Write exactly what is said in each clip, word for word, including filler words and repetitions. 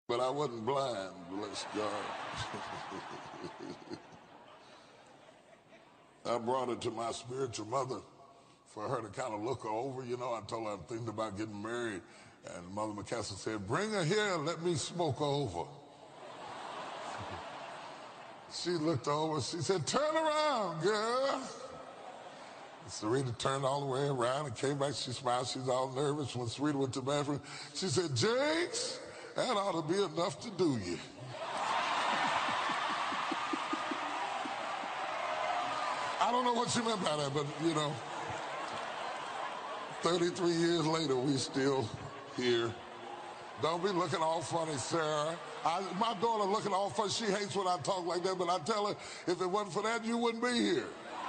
But I wasn't blind, bless God. I brought it to my spiritual mother for her to kind of look her over. You know, I told her I'm thinking about getting married. And Mother McKesson said, bring her here and let me smoke her over. She looked over, she said, turn around, girl. Sarita turned all the way around and came back. She smiled. She was all nervous. When Sarita went to the bathroom, she said, Jakes, that ought to be enough to do you. I don't know what she meant by that, but, you know, thirty-three years later, we still here. Don't be looking all funny, Sarah. I, my daughter looking all funny. She hates when I talk like that, but I tell her, if it wasn't for that, you wouldn't be here.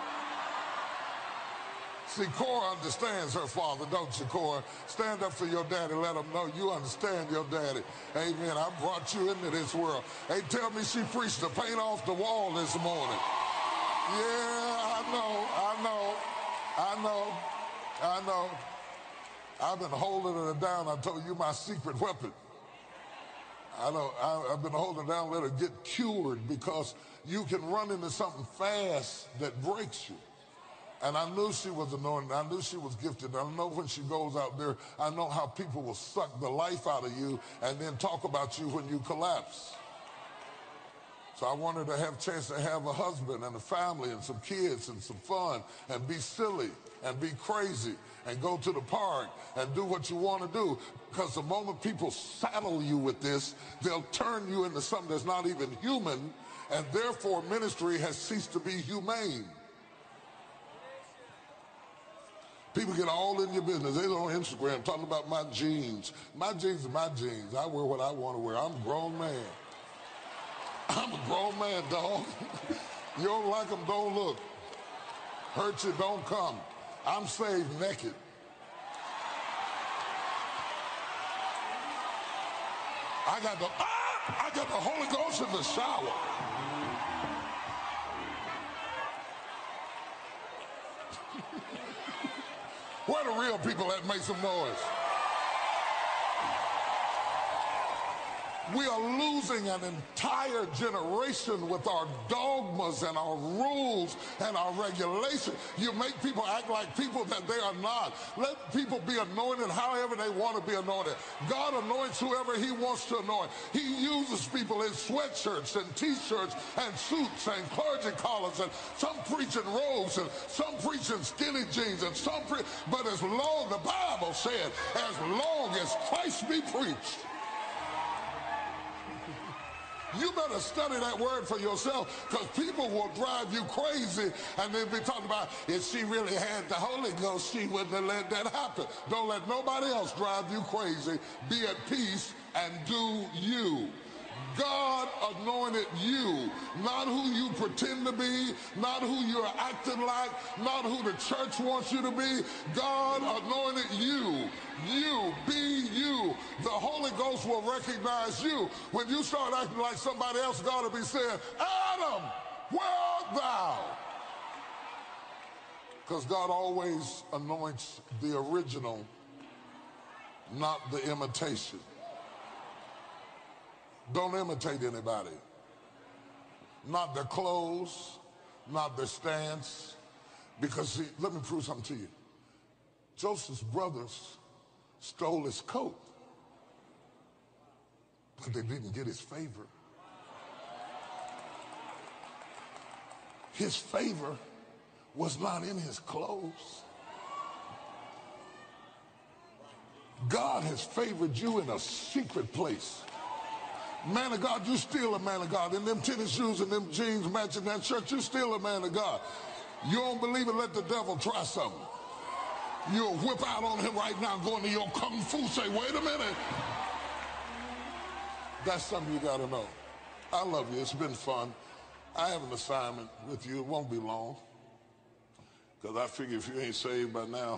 See, Cora understands her father, don't you, Cora? Stand up for your daddy. Let him know you understand your daddy. Amen. I brought you into this world. They tell me she preached the paint off the wall this morning. Yeah, I know, I know, I know, I know. I've been holding her down. I told you my secret weapon. I know, I, I've been holding her down, let her get cured, because you can run into something fast that breaks you. And I knew she was anointed. I knew she was gifted. I know when she goes out there, I know how people will suck the life out of you and then talk about you when you collapse. So I wanted to have a chance to have a husband and a family and some kids and some fun and be silly and be crazy and go to the park and do what you want to do. Because the moment people saddle you with this, they'll turn you into something that's not even human, and therefore ministry has ceased to be humane. People get all in your business. They're on Instagram talking about my jeans. My jeans are my jeans. I wear what I want to wear. I'm a grown man. I'm a grown man, dog. You don't like them, don't look. Hurt you, don't come. I'm saved naked. I got the, ah, I got the Holy Ghost in the shower. Where the real people at? Make some noise. We are losing an entire generation with our dogmas and our rules and our regulations. You make people act like people that they are not. Let people be anointed however they want to be anointed. God anoints whoever he wants to anoint. He uses people in sweatshirts and t-shirts and suits and clergy collars, and some preaching robes and some preaching skinny jeans and some pre- but as long, the Bible said, as long as Christ be preached. You better study that word for yourself, because people will drive you crazy and they'll be talking about, if she really had the Holy Ghost, she wouldn't have let that happen. Don't let nobody else drive you crazy. Be at peace and do you. God anointed you, not who you pretend to be, not who you're acting like, not who the church wants you to be. God anointed you. You, be you. The Holy Ghost will recognize you. When you start acting like somebody else, God will be saying, Adam, where art thou? Because God always anoints the original, not the imitation. Don't imitate anybody. Not their clothes, not their stance. Because, see, let me prove something to you. Joseph's brothers stole his coat, but they didn't get his favor. His favor was not in his clothes. God has favored you in a secret place. Man of God, you still a man of God. In them tennis shoes and them jeans matching that shirt, you still a man of God. You don't believe it, let the devil try something. You'll whip out on him right now, going to your kung fu, say, wait a minute. That's something you got to know. I love you. It's been fun. I have an assignment with you. It won't be long, because I figure if you ain't saved by now,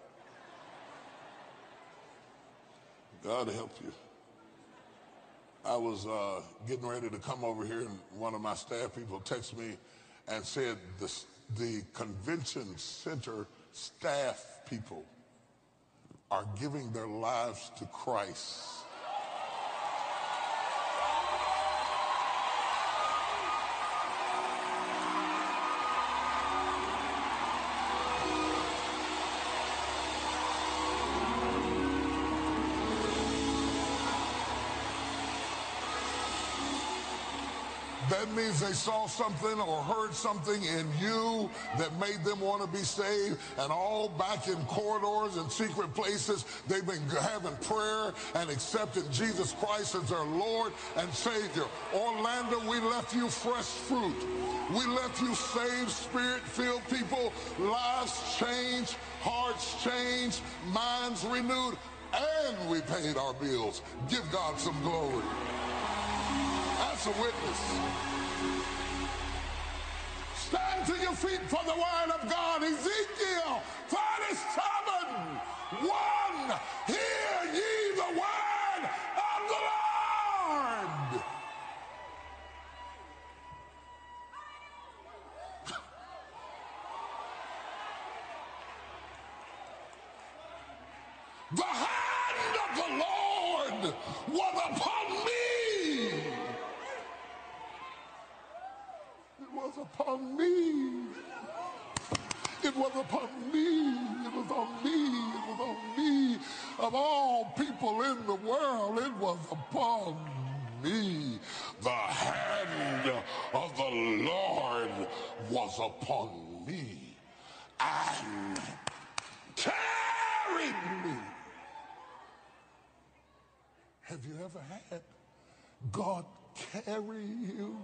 God help you. I was uh, getting ready to come over here, and one of my staff people texted me and said the, the convention center staff people are giving their lives to Christ. That means they saw something or heard something in you that made them want to be saved. And all back in corridors and secret places, they've been having prayer and accepting Jesus Christ as their Lord and Savior. Orlando, we left you fresh fruit. We left you saved, spirit-filled people, lives changed, hearts changed, minds renewed, and we paid our bills. Give God some glory. That's a witness. Stand to your feet for the word of God. Ezekiel thirty-seven, one. Hear ye the word of the Lord. The hand of the Lord was upon me. It was upon me. It was upon me. It was on me. It was on me. Of all people in the world, it was upon me. The hand of the Lord was upon me and carried me. Have you ever had God carry you?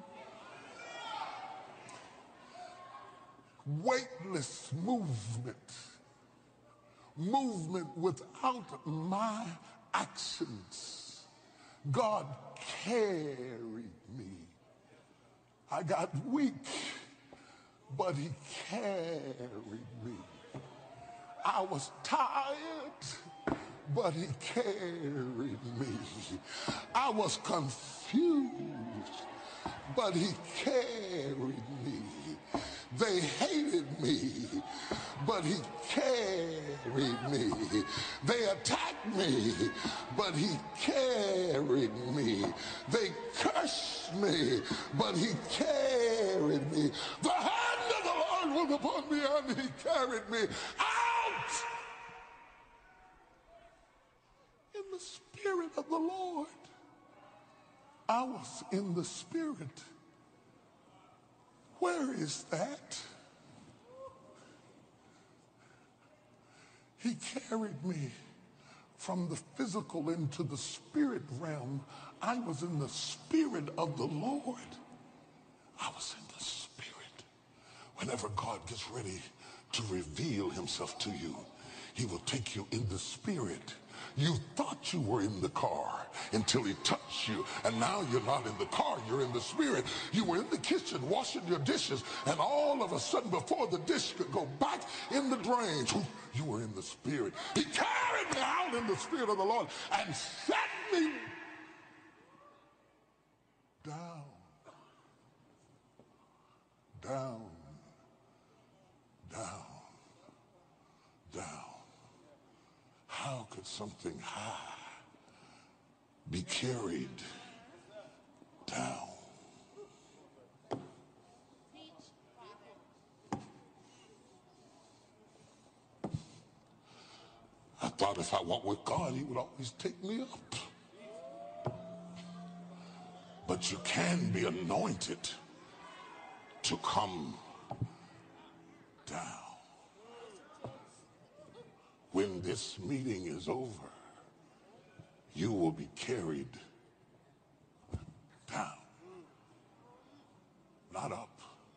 Weightless movement, movement without my actions. God carried me. I got weak, but he carried me. I was tired, but he carried me. I was confused, but he carried me. They hated me, but he carried me. They attacked me, but he carried me. They cursed me, but he carried me. The hand of the Lord was upon me, and he carried me out in the Spirit of the Lord. I was in the Spirit. Where is that? He carried me from the physical into the spirit realm. I was in the Spirit of the Lord. I was in the Spirit. Whenever God gets ready to reveal himself to you, he will take you in the Spirit. You thought you were in the car until he touched you, and now you're not in the car, you're in the Spirit. You were in the kitchen washing your dishes, and all of a sudden, before the dish could go back in the drain, you were in the Spirit. He carried me out in the Spirit of the Lord and set me down, down, down, down. How could something high be carried down? I thought if I walked with God, he would always take me up. But you can be anointed to come down. When this meeting is over, you will be carried down, not up.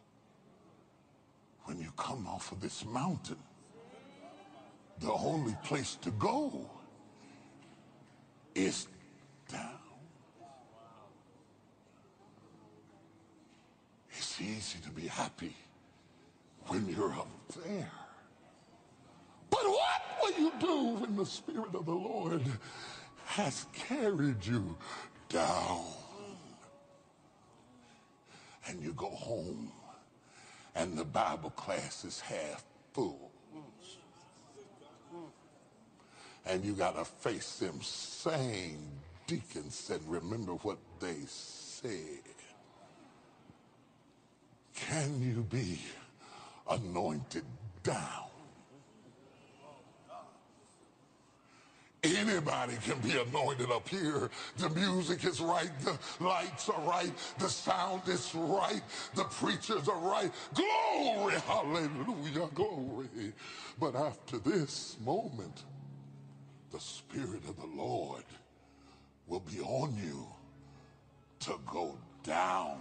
When you come off of this mountain, the only place to go is down. It's easy to be happy when you're up there. But what will you do when the Spirit of the Lord has carried you down? And you go home and the Bible class is half full. And you got to face them same deacons and remember what they said. Can you be anointed down? Anybody can be anointed up here. The music is right, the lights are right, the sound is right, the preachers are right. Glory, hallelujah, glory. But after this moment, the Spirit of the Lord will be on you to go down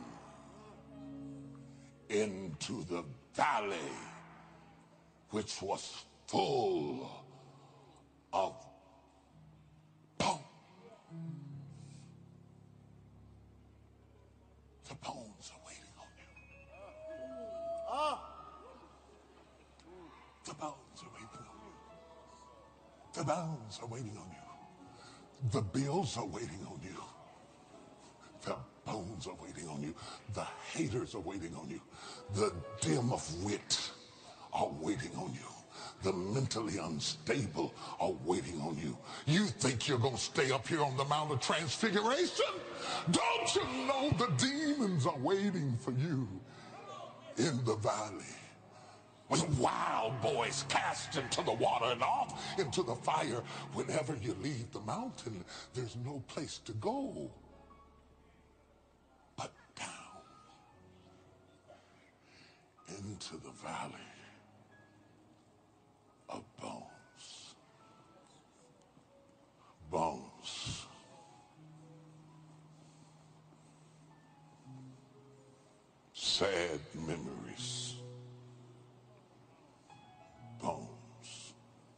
into the valley, which was full of bones. The bones are waiting on you. Ah. The bones are waiting on you. The bones are waiting on you. The bills are waiting on you. The bones are waiting on you. The haters are waiting on you. The dim of wit are waiting on you. The mentally unstable are waiting on you. You think you're going to stay up here on the Mount of Transfiguration? Don't you know the demons are waiting for you in the valley? With wild boys cast into the water and off into the fire. Whenever you leave the mountain, there's no place to go but down into the valley of bones. Bones. Sad memories. Bones.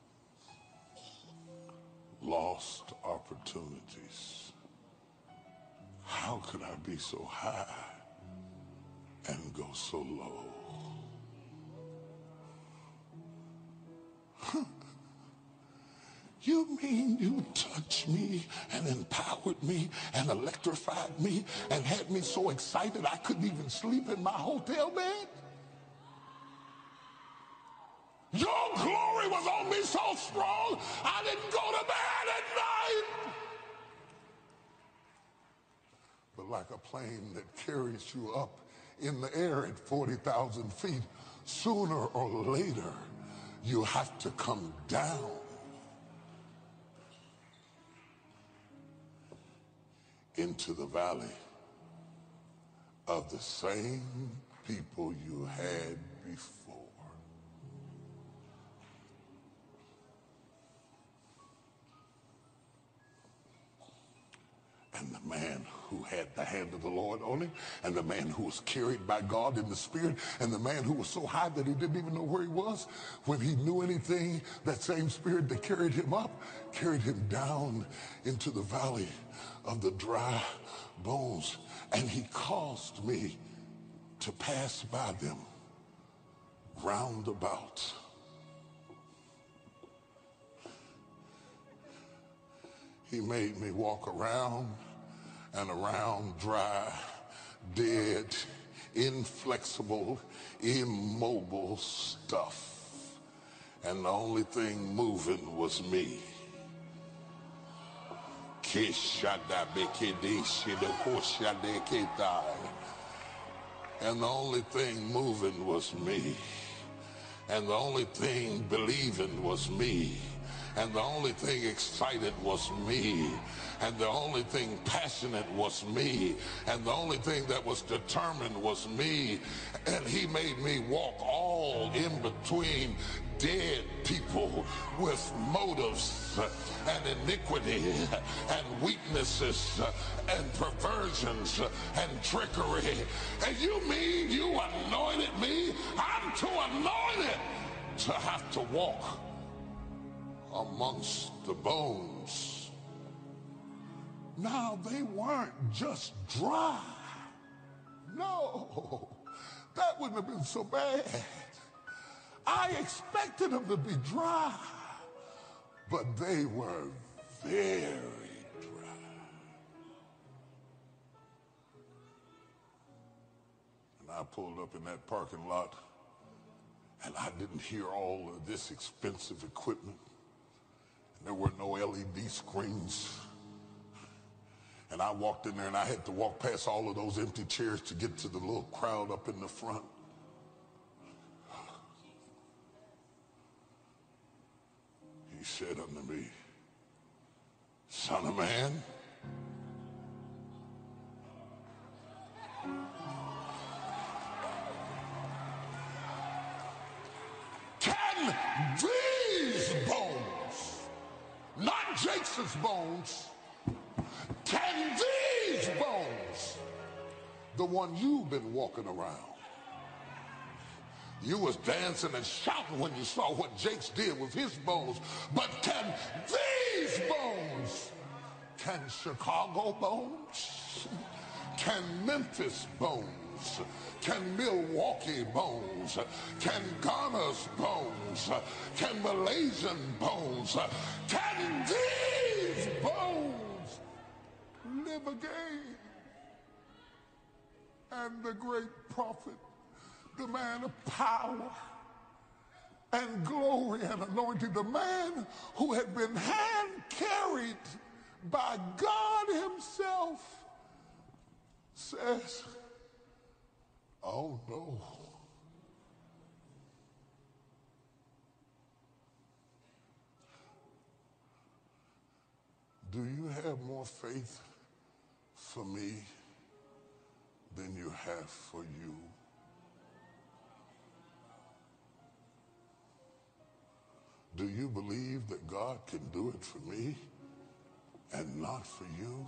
Lost opportunities. How could I be so high and go so low? You mean you touched me and empowered me and electrified me and had me so excited I couldn't even sleep in my hotel bed? Your glory was on me so strong I didn't go to bed at night. But like a plane that carries you up in the air at forty thousand feet, sooner or later you have to come down into the valley of the same people you had before. And the man who had the hand of the Lord on him, and the man who was carried by God in the Spirit, and the man who was so high that he didn't even know where he was, when he knew anything, that same Spirit that carried him up, carried him down into the valley of the dry bones. And he caused me to pass by them round about. He made me walk around and around dry, dead, inflexible, immobile stuff. And the only thing moving was me. And the only thing moving was me. And the only thing believing was me. And the only thing excited was me. And the only thing passionate was me. And the only thing that was determined was me. And he made me walk all in between dead people with motives and iniquity and weaknesses and perversions and trickery. And you mean you anointed me? I'm too anointed to have to walk amongst the bones. Now, they weren't just dry. No, that wouldn't have been so bad. I expected them to be dry, but they were very dry. And I pulled up in that parking lot, and I didn't hear all of this expensive equipment. There were no L E D screens. And I walked in there and I had to walk past all of those empty chairs to get to the little crowd up in the front. He said unto me, Son of man. Can these bones, not Jason's bones, can these bones, the one you've been walking around, you was dancing and shouting when you saw what Jake's did with his bones, but can these bones, can Chicago bones, can Memphis bones, can Milwaukee bones, can Ghana's bones, can Malaysian bones, can these bones live again? And the great prophet, the man of power and glory and anointing, the man who had been hand carried by God himself, says, oh no. Do you have more faith for me than you have for you? Do you believe that God can do it for me and not for you?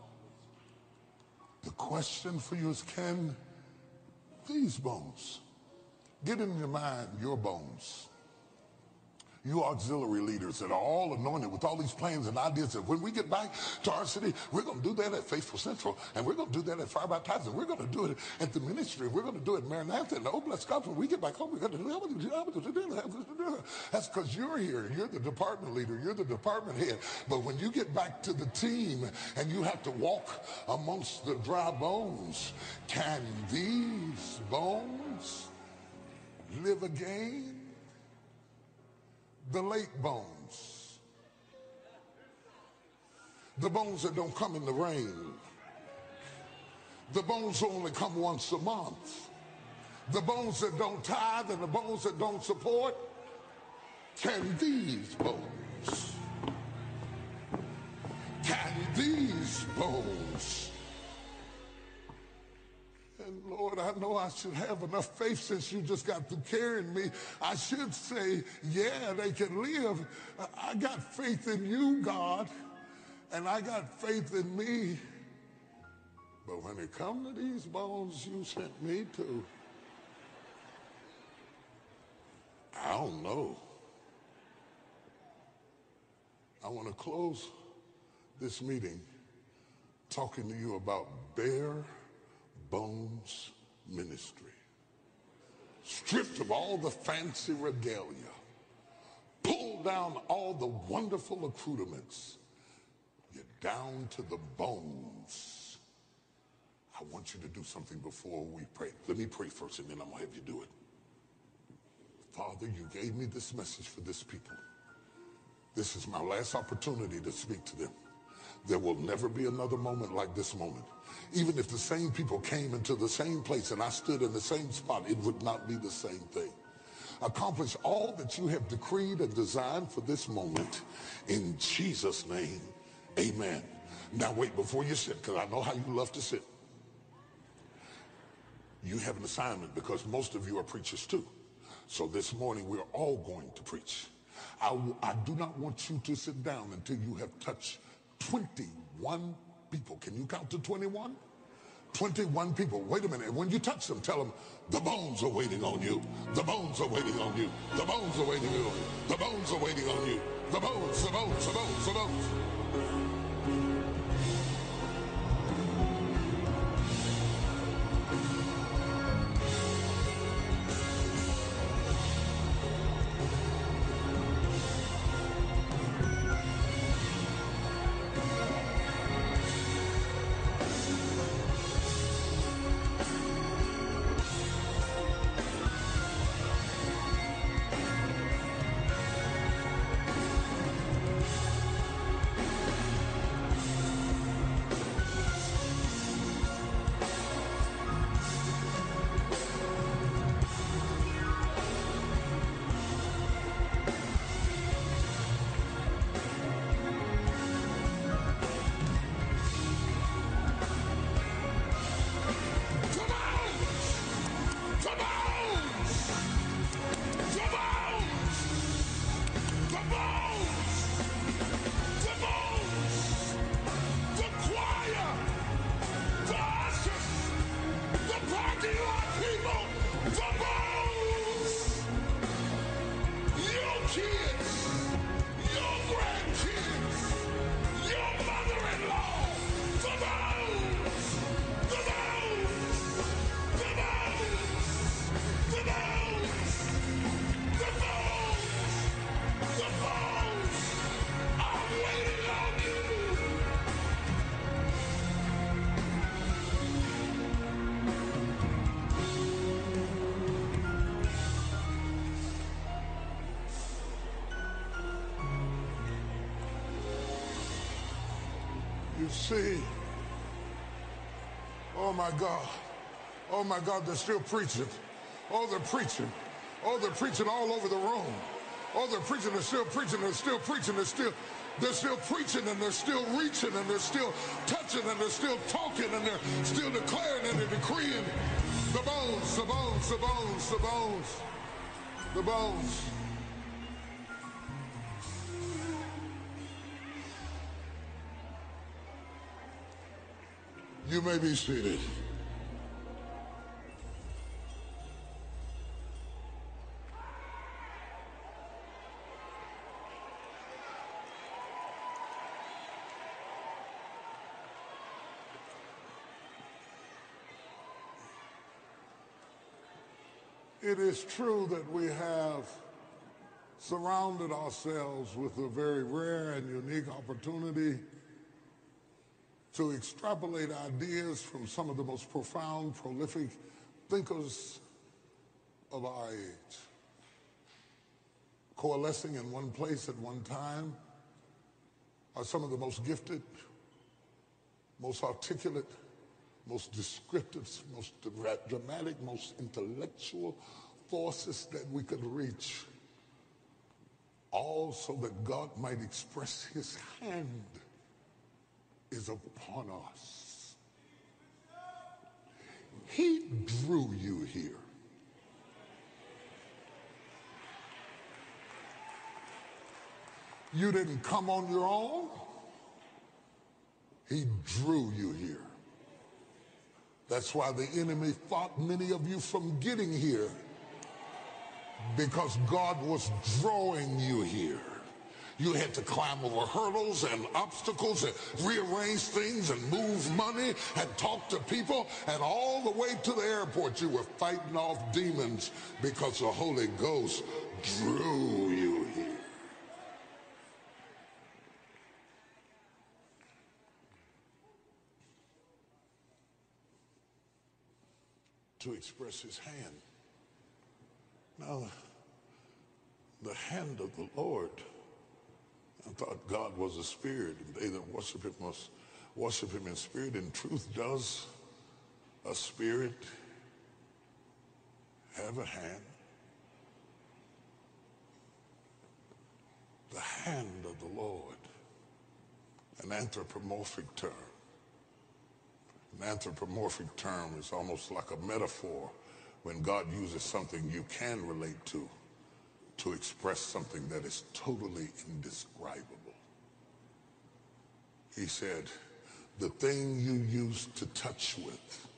The question for you is, can these bones, get in your mind your bones, you auxiliary leaders that are all anointed with all these plans and ideas that when we get back to our city, we're going to do that at Faithful Central, and we're going to do that at Fire Baptized, and we're going to do it at the ministry, we're going to do it at Maranatha, and oh, bless God, when we get back home, we're going to do that. That's because you're here. You're the department leader. You're the department head. But when you get back to the team and you have to walk amongst the dry bones, can these bones live again? The lake bones, the bones that don't come in the rain, the bones that only come once a month, the bones that don't tithe and the bones that don't support, can these bones, can these bones, and Lord, I know I should have enough faith since you just got through carrying me. I should say, yeah, they can live. I got faith in you, God, and I got faith in me. But when it comes to these bones you sent me to, I don't know. I want to close this meeting talking to you about bare bones ministry. Stripped of all the fancy regalia, pulled down all the wonderful accoutrements, you're down to the bones. I want you to do something before we pray. Let me pray first, and then I'm gonna have you do it. Father, you gave me this message for this people. This is my last opportunity to speak to them. There will never be another moment like this moment. Even if the same people came into the same place and I stood in the same spot, it would not be the same thing. Accomplish all that you have decreed and designed for this moment. In Jesus' name, amen. Now wait, before you sit, because I know how you love to sit. You have an assignment because most of you are preachers too. So this morning we're all going to preach. I, I do not want you to sit down until you have touched twenty-one people. Can you count to twenty-one? twenty-one people. Wait a minute. When you touch them, tell them, the bones are waiting on you. The bones are waiting on you. The bones are waiting on you. The bones are waiting on you. The bones, the bones, the bones, the bones. You see, oh my God, oh my God, they're still preaching. Oh, they're preaching. Oh, they're preaching all over the room. Oh, they're preaching, they're still preaching, they're still preaching, they're still, they're still preaching, and they're still reaching, and they're still touching, and they're still talking, and they're still declaring, and they're decreeing. The bones, the bones, the bones, the bones, the bones. You may be seated. It is true that we have surrounded ourselves with a very rare and unique opportunity to extrapolate ideas from some of the most profound, prolific thinkers of our age. Coalescing in one place at one time are some of the most gifted, most articulate, most descriptive, most dramatic, most intellectual forces that we could reach, all so that God might express his hand is upon us. He drew you here. You didn't come on your own. He drew you here. That's why the enemy fought many of you from getting here, because God was drawing you here. You had to climb over hurdles and obstacles and rearrange things and move money and talk to people, and all the way to the airport you were fighting off demons because the Holy Ghost drew you here. To express his hand. Now, the hand of the Lord, I thought God was a spirit, and they that worship him must worship him in spirit and truth. Does a spirit have a hand? The hand of the Lord, an anthropomorphic term. An anthropomorphic term is almost like a metaphor when God uses something you can relate to to express something that is totally indescribable. He said, the thing you used to touch with,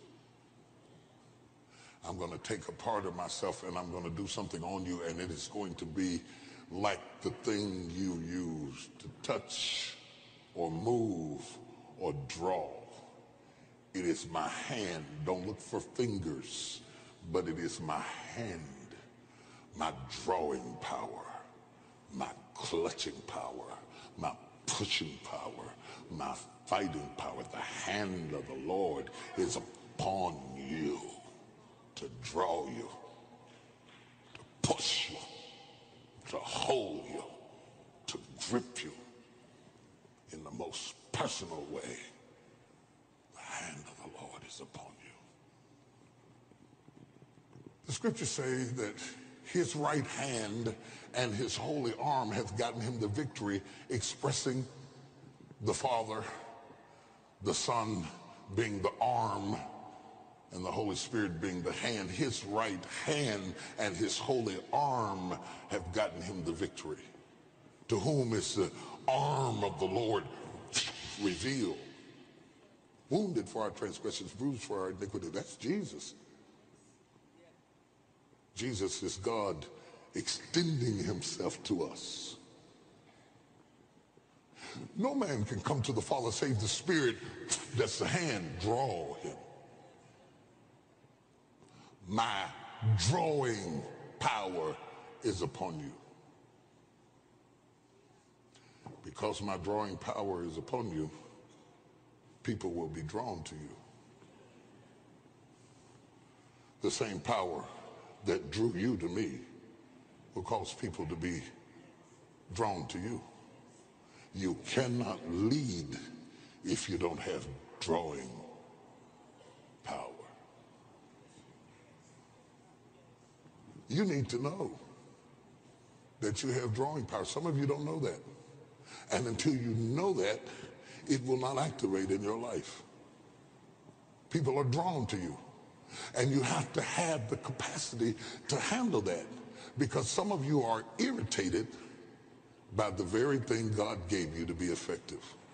I'm going to take a part of myself and I'm going to do something on you, and it is going to be like the thing you used to touch or move or draw. It is my hand. Don't look for fingers, but it is my hand, my drawing power, my clutching power, my pushing power, my fighting power. The hand of the Lord is upon you to draw you, to push you, to hold you, to grip you in the most personal way. The hand of the Lord is upon you. The scriptures say that his right hand and his holy arm hath gotten him the victory, expressing the Father, the Son being the arm, and the Holy Spirit being the hand. His right hand and his holy arm have gotten him the victory. To whom is the arm of the Lord revealed? Wounded for our transgressions, bruised for our iniquity. That's Jesus. Jesus is God extending himself to us. No man can come to the Father save the Spirit. That's the hand. Draw him. My drawing power is upon you. Because my drawing power is upon you, people will be drawn to you. The same power that drew you to me will cause people to be drawn to you. You cannot lead if you don't have drawing power. You need to know that you have drawing power. Some of you don't know that. And until you know that, it will not activate in your life. People are drawn to you. And you have to have the capacity to handle that, because some of you are irritated by the very thing God gave you to be effective.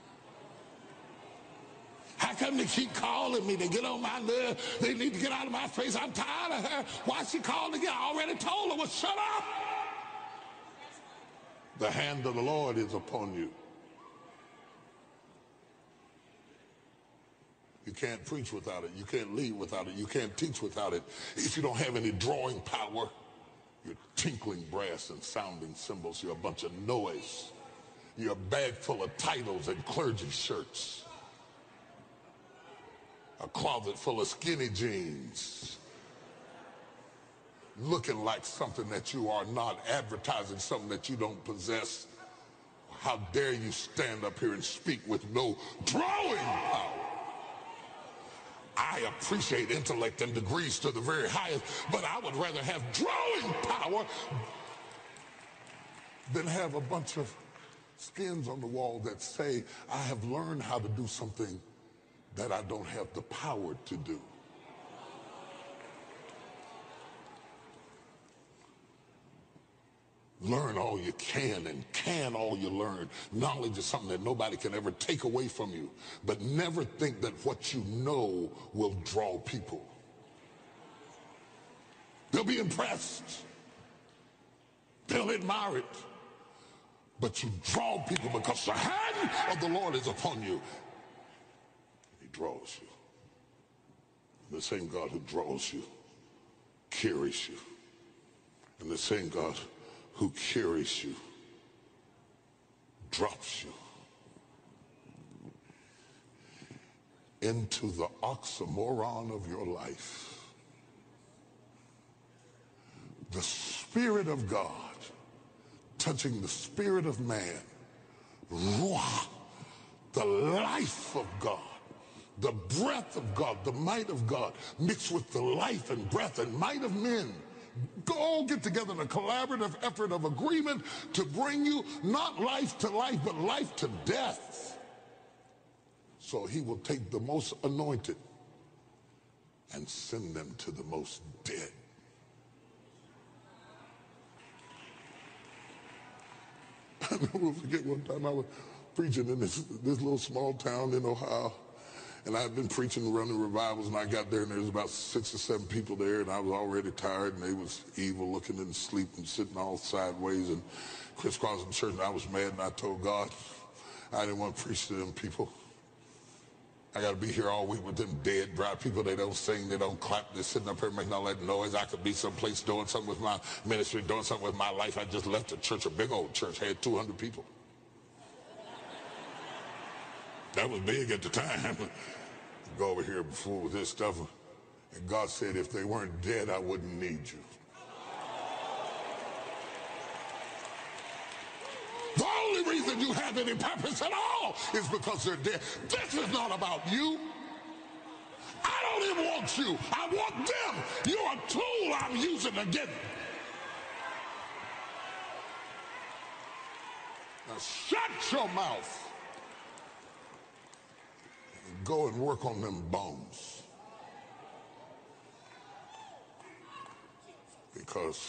How come they keep calling me? They get on my nerve. They need to get out of my face. I'm tired of her. Why she calling again? I already told her, well, shut up. The hand of the Lord is upon you. You can't preach without it. You can't lead without it. You can't teach without it. If you don't have any drawing power, you're tinkling brass and sounding cymbals. You're a bunch of noise. You're a bag full of titles and clergy shirts. A closet full of skinny jeans. Looking like something that you are not, advertising something that you don't possess. How dare you stand up here and speak with no drawing power? I appreciate intellect and degrees to the very highest, but I would rather have drawing power than have a bunch of skins on the wall that say, I have learned how to do something that I don't have the power to do. Learn all you can and can all you learn. Knowledge is something that nobody can ever take away from you. But never think that what you know will draw people. They'll be impressed. They'll admire it. But you draw people because the hand of the Lord is upon you. He draws you. The same God who draws you carries you. And the same God who carries you drops you into the oxymoron of your life. The Spirit of God touching the spirit of man. Ruah, the life of God, the breath of God, the might of God mixed with the life and breath and might of men. Go get together in a collaborative effort of agreement to bring you not life to life, but life to death. So he will take the most anointed and send them to the most dead. I never forget one time I was preaching in this, this little small town in Ohio. And I'd been preaching, running revivals, and I got there, and there was about six or seven people there, and I was already tired, and they was evil, looking and sleep and sitting all sideways and crisscrossing the church, and I was mad, and I told God I didn't want to preach to them people. I got to be here all week with them dead, dry people. They don't sing, they don't clap, they're sitting up here making all that noise. I could be someplace doing something with my ministry, doing something with my life. I just left a church, a big old church, had two hundred people. That was big at the time. Go over here before with this stuff, and God said if they weren't dead, I wouldn't need you. The only reason you have any purpose at all is because they're dead. This is not about you. I don't even want you. I want them. You're a tool I'm using to get. Now shut your mouth. Go and work on them bones. Because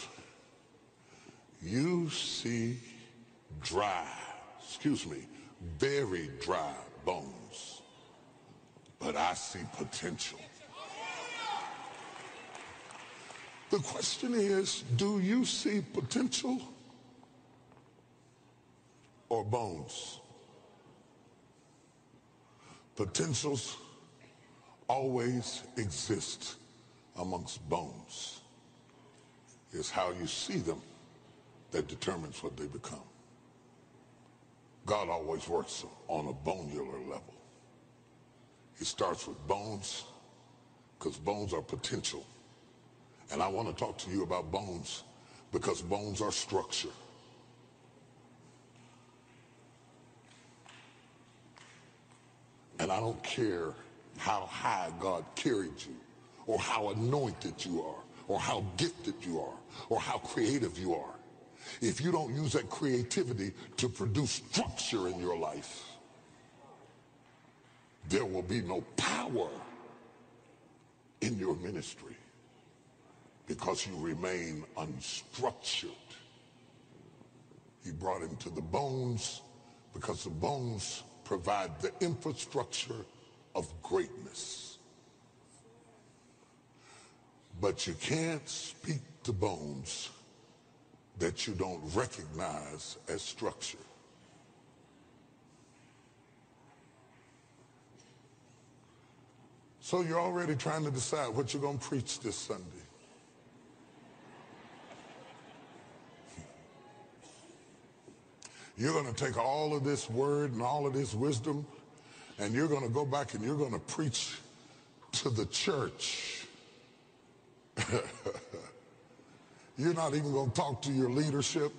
you see dry, excuse me, very dry bones. But I see potential. The question is, do you see potential or bones? Potentials always exist amongst bones. It's how you see them that determines what they become. God always works on a bonular level. He starts with bones because bones are potential. And I want to talk to you about bones because bones are structure. And I don't care how high God carried you, or how anointed you are, or how gifted you are, or how creative you are. If you don't use that creativity to produce structure in your life, there will be no power in your ministry because you remain unstructured. He brought him to the bones because the bones provide the infrastructure of greatness. But you can't speak to bones that you don't recognize as structure. So you're already trying to decide what you're going to preach this Sunday. You're going to take all of this word and all of this wisdom, and you're going to go back and you're going to preach to the church. You're not even going to talk to your leadership.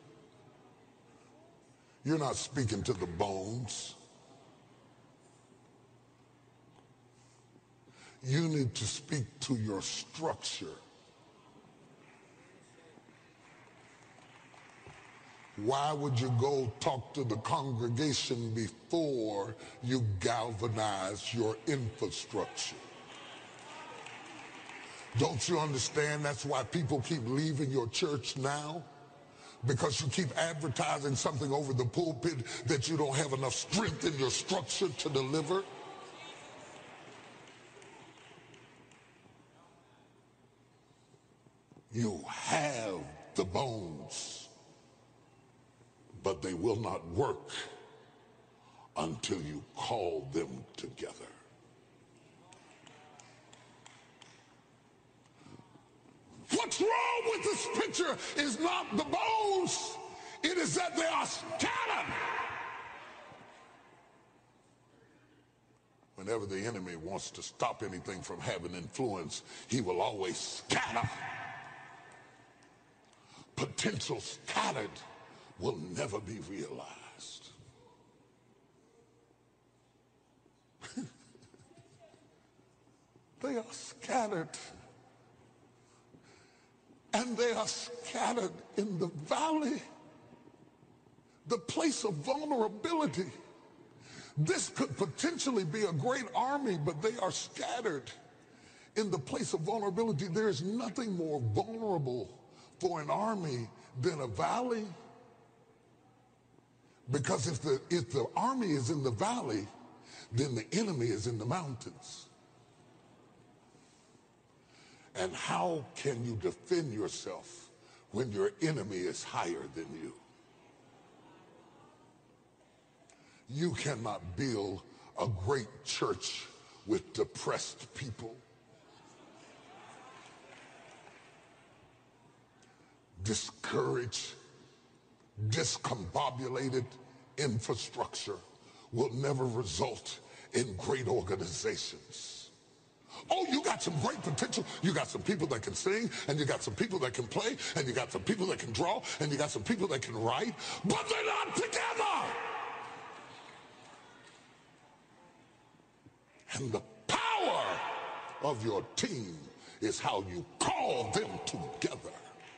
You're not speaking to the bones. You need to speak to your structure. Why would you go talk to the congregation before you galvanize your infrastructure? Don't you understand that's why people keep leaving your church now? Because you keep advertising something over the pulpit that you don't have enough strength in your structure to deliver? You have the bones, but they will not work until you call them together. What's wrong with this picture is not the bones, it is that they are scattered. Whenever the enemy wants to stop anything from having influence, he will always scatter. Potential scattered will never be realized. They are scattered. And they are scattered in the valley, the place of vulnerability. This could potentially be a great army, but they are scattered in the place of vulnerability. There is nothing more vulnerable for an army than a valley. Because if the, if the army is in the valley, then the enemy is in the mountains. And how can you defend yourself when your enemy is higher than you? You cannot build a great church with depressed people. Discouraged, discombobulated infrastructure will never result in great organizations. Oh, you got some great potential. You got some people that can sing, and you got some people that can play, and you got some people that can draw, and you got some people that can write, but they're not together. And the power of your team is how you call them together.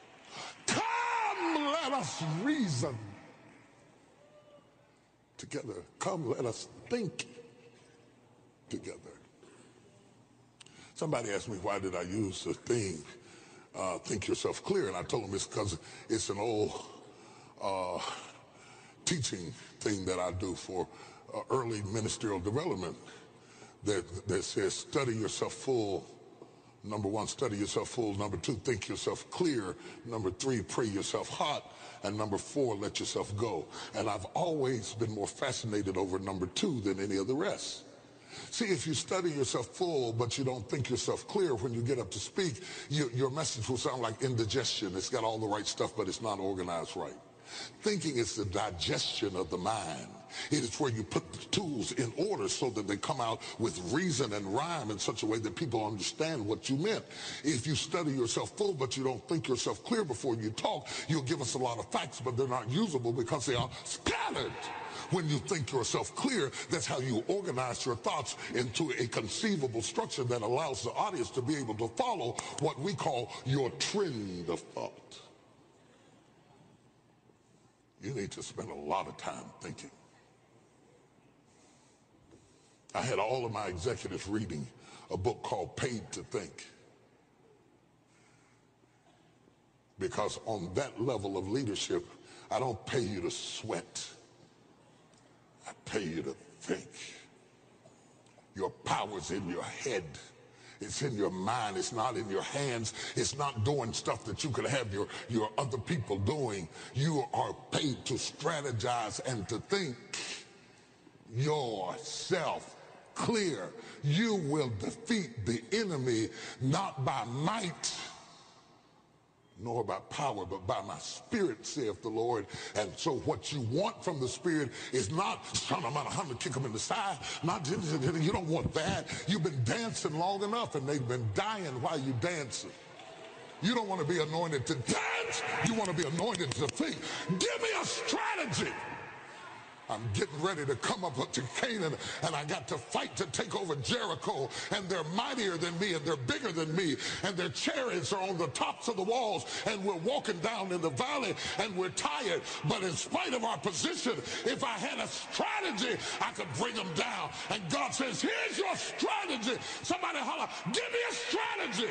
Come, let us reason together. Come, let us think together. Somebody asked me, why did I use the theme, uh, think yourself clear? And I told them it's because it's an old uh, teaching thing that I do for uh, early ministerial development that, that says study yourself full. Number one, study yourself full. Number two, think yourself clear. Number three, pray yourself hot. And number four, let yourself go. And I've always been more fascinated over number two than any of the rest. See, if you study yourself full, but you don't think yourself clear when you get up to speak, you, your message will sound like indigestion. It's got all the right stuff, but it's not organized right. Thinking is the digestion of the mind. It is where you put the tools in order so that they come out with reason and rhyme in such a way that people understand what you meant. If you study yourself full but you don't think yourself clear before you talk, you'll give us a lot of facts, but they're not usable because they are scattered. When you think yourself clear, that's how you organize your thoughts into a conceivable structure that allows the audience to be able to follow what we call your trend of thought. You need to spend a lot of time thinking. I had all of my executives reading a book called Paid to Think. Because on that level of leadership, I don't pay you to sweat. I pay you to think. Your power's in your head. It's in your mind. It's not in your hands. It's not doing stuff that you could have your, your other people doing. You are paid to strategize and to think yourself clear. You will defeat the enemy not by might nor by power, but by my spirit, saith the Lord. And so what you want from the spirit is not, son, I'm gonna kick them in the side. Not, you don't want that. You've been dancing long enough and they've been dying while you're dancing. You don't want to be anointed to dance. You want to be anointed to think. Give me a strategy. I'm getting ready to come up to Canaan, and I got to fight to take over Jericho, and they're mightier than me, and they're bigger than me, and their chariots are on the tops of the walls, and we're walking down in the valley, and we're tired. But in spite of our position, if I had a strategy, I could bring them down. And God says, here's your strategy. Somebody holler, give me a strategy.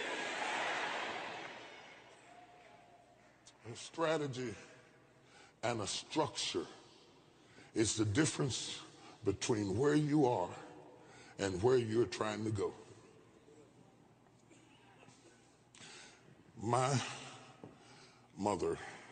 A strategy and a structure is the difference between where you are and where you're trying to go. My mother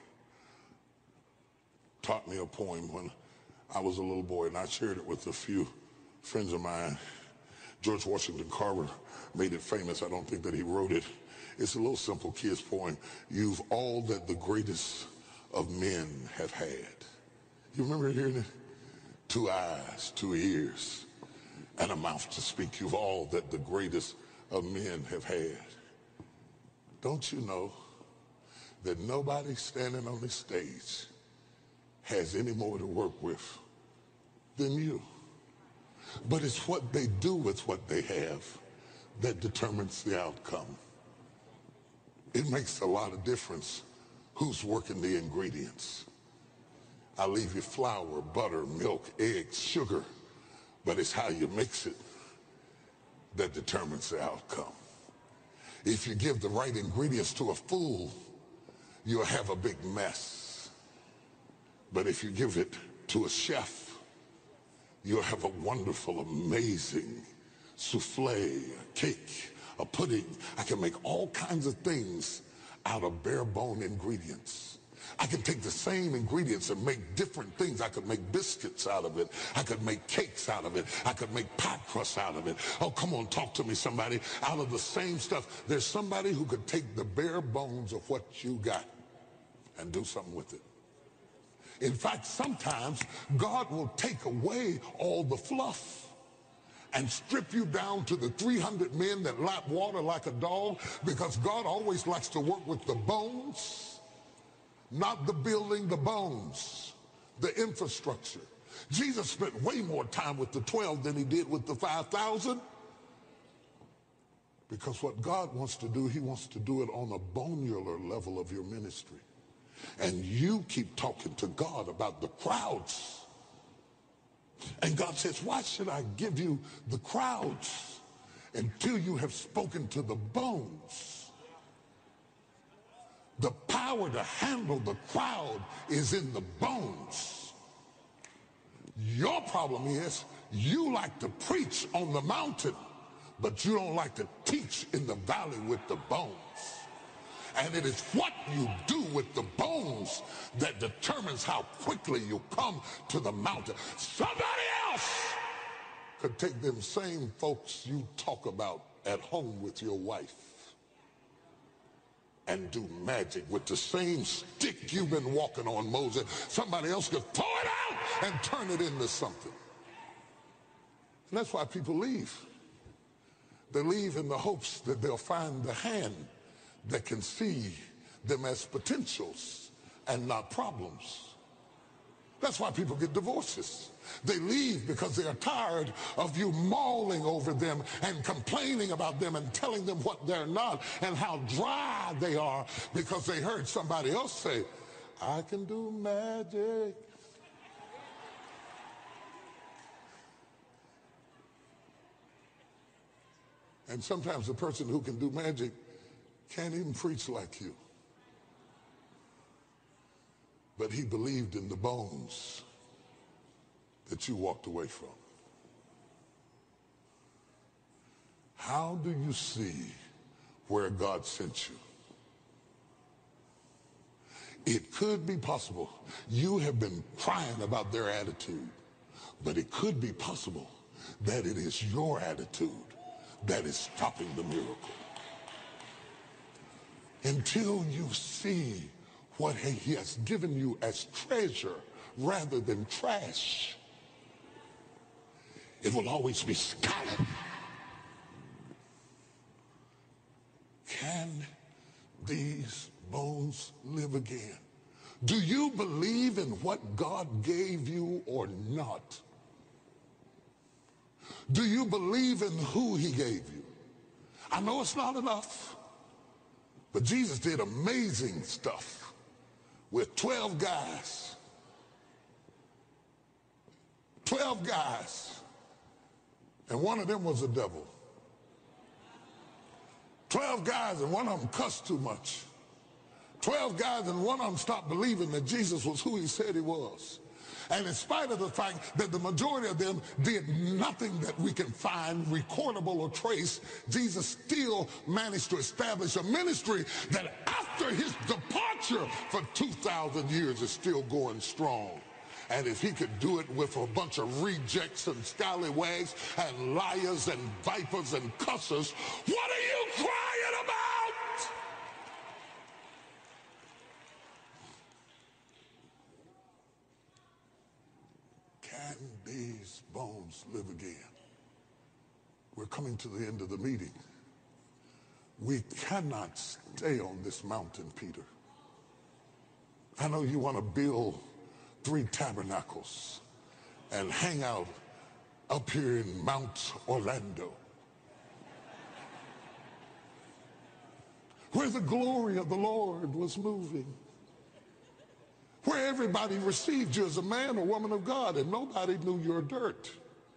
taught me a poem when I was a little boy, and I shared it with a few friends of mine. George Washington Carver made it famous. I don't think that he wrote it. It's a little simple kid's poem. You've all that the greatest of men have had. You remember hearing it? Two eyes, two ears, and a mouth to speak. You've all that the greatest of men have had. Don't you know that nobody standing on this stage has any more to work with than you? But it's what they do with what they have that determines the outcome. It makes a lot of difference who's working the ingredients. I leave you flour, butter, milk, eggs, sugar, but it's how you mix it that determines the outcome. If you give the right ingredients to a fool, you'll have a big mess. But if you give it to a chef, you'll have a wonderful, amazing souffle, a cake, a pudding. I can make all kinds of things out of bare bone ingredients. I can take the same ingredients and make different things. I could make biscuits out of it. I could make cakes out of it. I could make pie crust out of it. Oh, come on, talk to me, somebody. Out of the same stuff. There's somebody who could take the bare bones of what you got and do something with it. In fact, sometimes God will take away all the fluff and strip you down to the three hundred men that lap water like a dog, because God always likes to work with the bones. Not the building, the bones, the infrastructure. Jesus spent way more time with the twelve than he did with the five thousand. Because what God wants to do, he wants to do it on a bonular level of your ministry. And you keep talking to God about the crowds. And God says, why should I give you the crowds until you have spoken to the bones? The power to handle the crowd is in the bones. Your problem is you like to preach on the mountain, but you don't like to teach in the valley with the bones. And it is what you do with the bones that determines how quickly you come to the mountain. Somebody else could take them same folks you talk about at home with your wife and do magic with the same stick you've been walking on, Moses. Somebody else could throw it out and turn it into something. And that's why people leave. They leave in the hopes that they'll find the hand that can see them as potentials and not problems. That's why people get divorces. They leave because they are tired of you mauling over them and complaining about them and telling them what they're not and how dry they are, because they heard somebody else say, I can do magic. And sometimes the person who can do magic can't even preach like you. But he believed in the bones that you walked away from. How do you see where God sent you? It could be possible you have been crying about their attitude, but it could be possible that it is your attitude that is stopping the miracle. Until you see what he has given you as treasure rather than trash, it will always be scattered. Can these bones live again? Do you believe in what God gave you or not? Do you believe in who he gave you? I know it's not enough, but Jesus did amazing stuff with twelve guys. twelve guys. And one of them was a devil. twelve guys and one of them cussed too much. twelve guys and one of them stopped believing that Jesus was who he said he was. And in spite of the fact that the majority of them did nothing that we can find recordable or trace, Jesus still managed to establish a ministry that after his departure for two thousand years is still going strong. And if he could do it with a bunch of rejects and scallywags and liars and vipers and cussers, what are you crying about? Can these bones live again? We're coming to the end of the meeting. We cannot stay on this mountain, Peter. I know you want to build three tabernacles and hang out up here in Mount Orlando, where the glory of the Lord was moving, where everybody received you as a man or woman of God and nobody knew your dirt.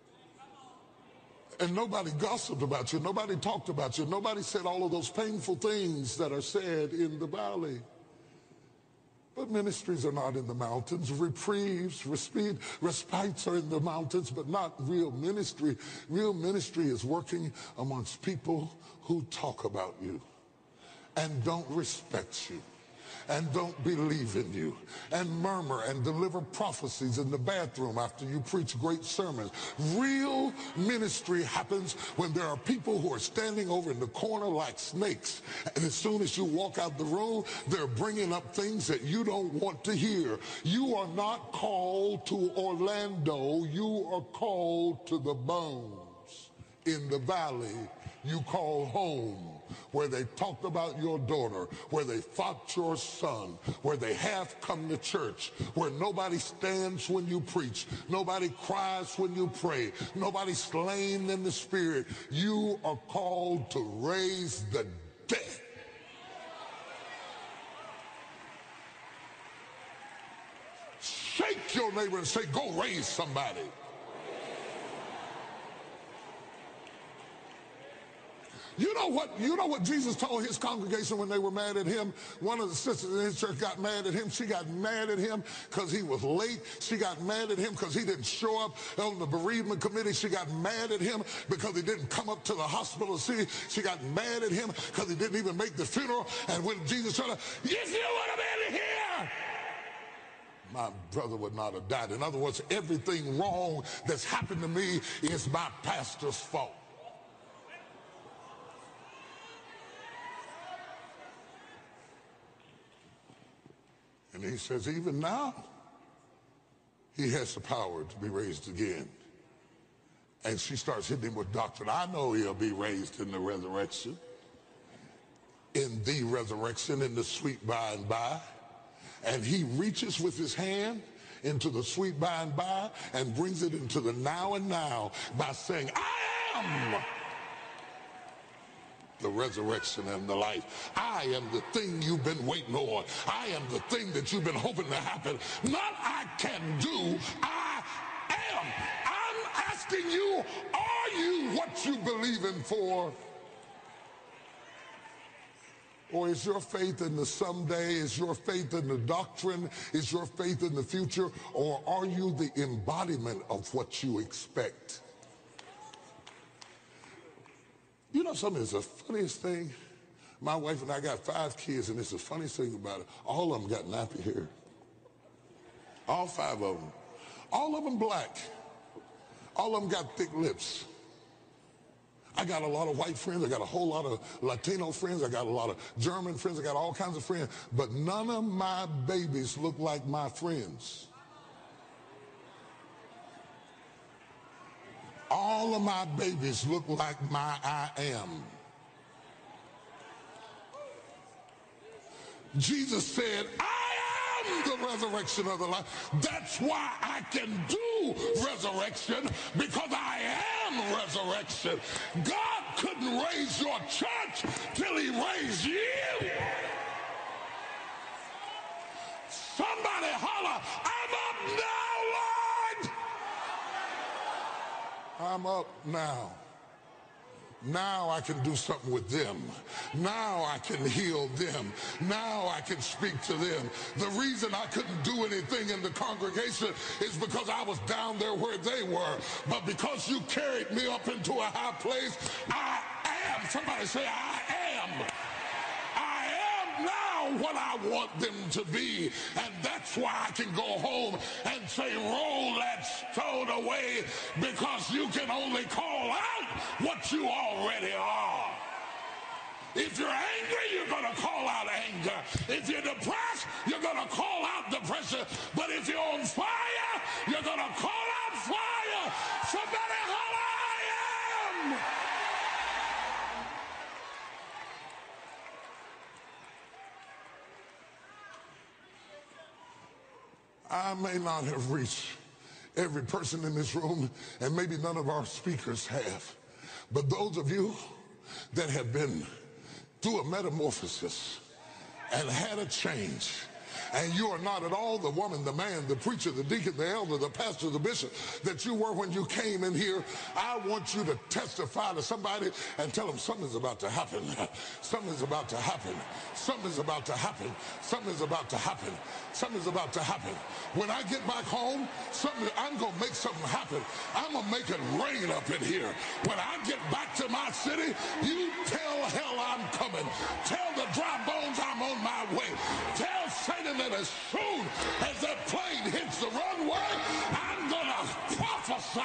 And nobody gossiped about you, nobody talked about you, nobody said all of those painful things that are said in the valley. But ministries are not in the mountains. Reprieves, respite, respites are in the mountains, but not real ministry. Real ministry is working amongst people who talk about you and don't respect you and don't believe in you and murmur and deliver prophecies in the bathroom after you preach great sermons. Real ministry happens when there are people who are standing over in the corner like snakes, and as soon as you walk out the room, they're bringing up things that you don't want to hear. You are not called to Orlando. You are called to the bones in the valley you call home, where they talked about your daughter, where they fought your son, where they have come to church, where nobody stands when you preach, nobody cries when you pray, nobody's slain in the spirit. You are called to raise the dead. Shake your neighbor and say, go raise somebody. You know what, you know what Jesus told his congregation when they were mad at him? One of the sisters in his church got mad at him. She got mad at him because he was late. She got mad at him because he didn't show up on the bereavement committee. She got mad at him because he didn't come up to the hospital to see. She got mad at him because he didn't even make the funeral. And when Jesus told her, if you would have been here, my brother would not have died. In other words, everything wrong that's happened to me is my pastor's fault. And he says, even now, he has the power to be raised again. And she starts hitting him with doctrine. I know he'll be raised in the resurrection. In the resurrection, in the sweet by and by. And he reaches with his hand into the sweet by and by and brings it into the now and now by saying, I am the resurrection and the life. I am the thing you've been waiting on. I am the thing that you've been hoping to happen. Not I can do, I am. I'm asking you, are you what you believe in for? Or is your faith in the someday? Is your faith in the doctrine? Is your faith in the future? Or are you the embodiment of what you expect? You know something is the funniest thing? My wife and I got five kids, and it's the funniest thing about it. All of them got nappy hair. All five of them. All of them black. All of them got thick lips. I got a lot of white friends. I got a whole lot of Latino friends. I got a lot of German friends. I got all kinds of friends. But none of my babies look like my friends. All of my babies look like my I am. Jesus said, I am the resurrection of the life. That's why I can do resurrection, because I am resurrection. God couldn't raise your church till he raised you. Somebody holler, I'm up now, Lord. I'm up now. Now I can do something with them. Now I can heal them. Now I can speak to them. The reason I couldn't do anything in the congregation is because I was down there where they were. But because you carried me up into a high place, I am. Somebody say, I am. I am now what I want them to be. And that's why I can go home and say, roll that stone away, because you can only call out what you already are. If you're angry, you're going to call out anger. If you're depressed, you're going to call out depression. But if you're on fire, you're going to call out fire. Somebody holler, I am. I may not have reached every person in this room, and maybe none of our speakers have. But those of you that have been through a metamorphosis and had a change, and you are not at all the woman, the man, the preacher, the deacon, the elder, the pastor, the bishop that you were when you came in here, I want you to testify to somebody and tell them something's about to happen. Something's about to happen. Something's about to happen. Something's about to happen. Something's about to happen. When I get back home, something, I'm going to make something happen. I'm going to make it rain up in here. When I get back to my city, you tell hell I'm coming. Tell the dry bones I'm on my way. Tell Satan that as soon as that plane hits the runway, I'm going to prophesy.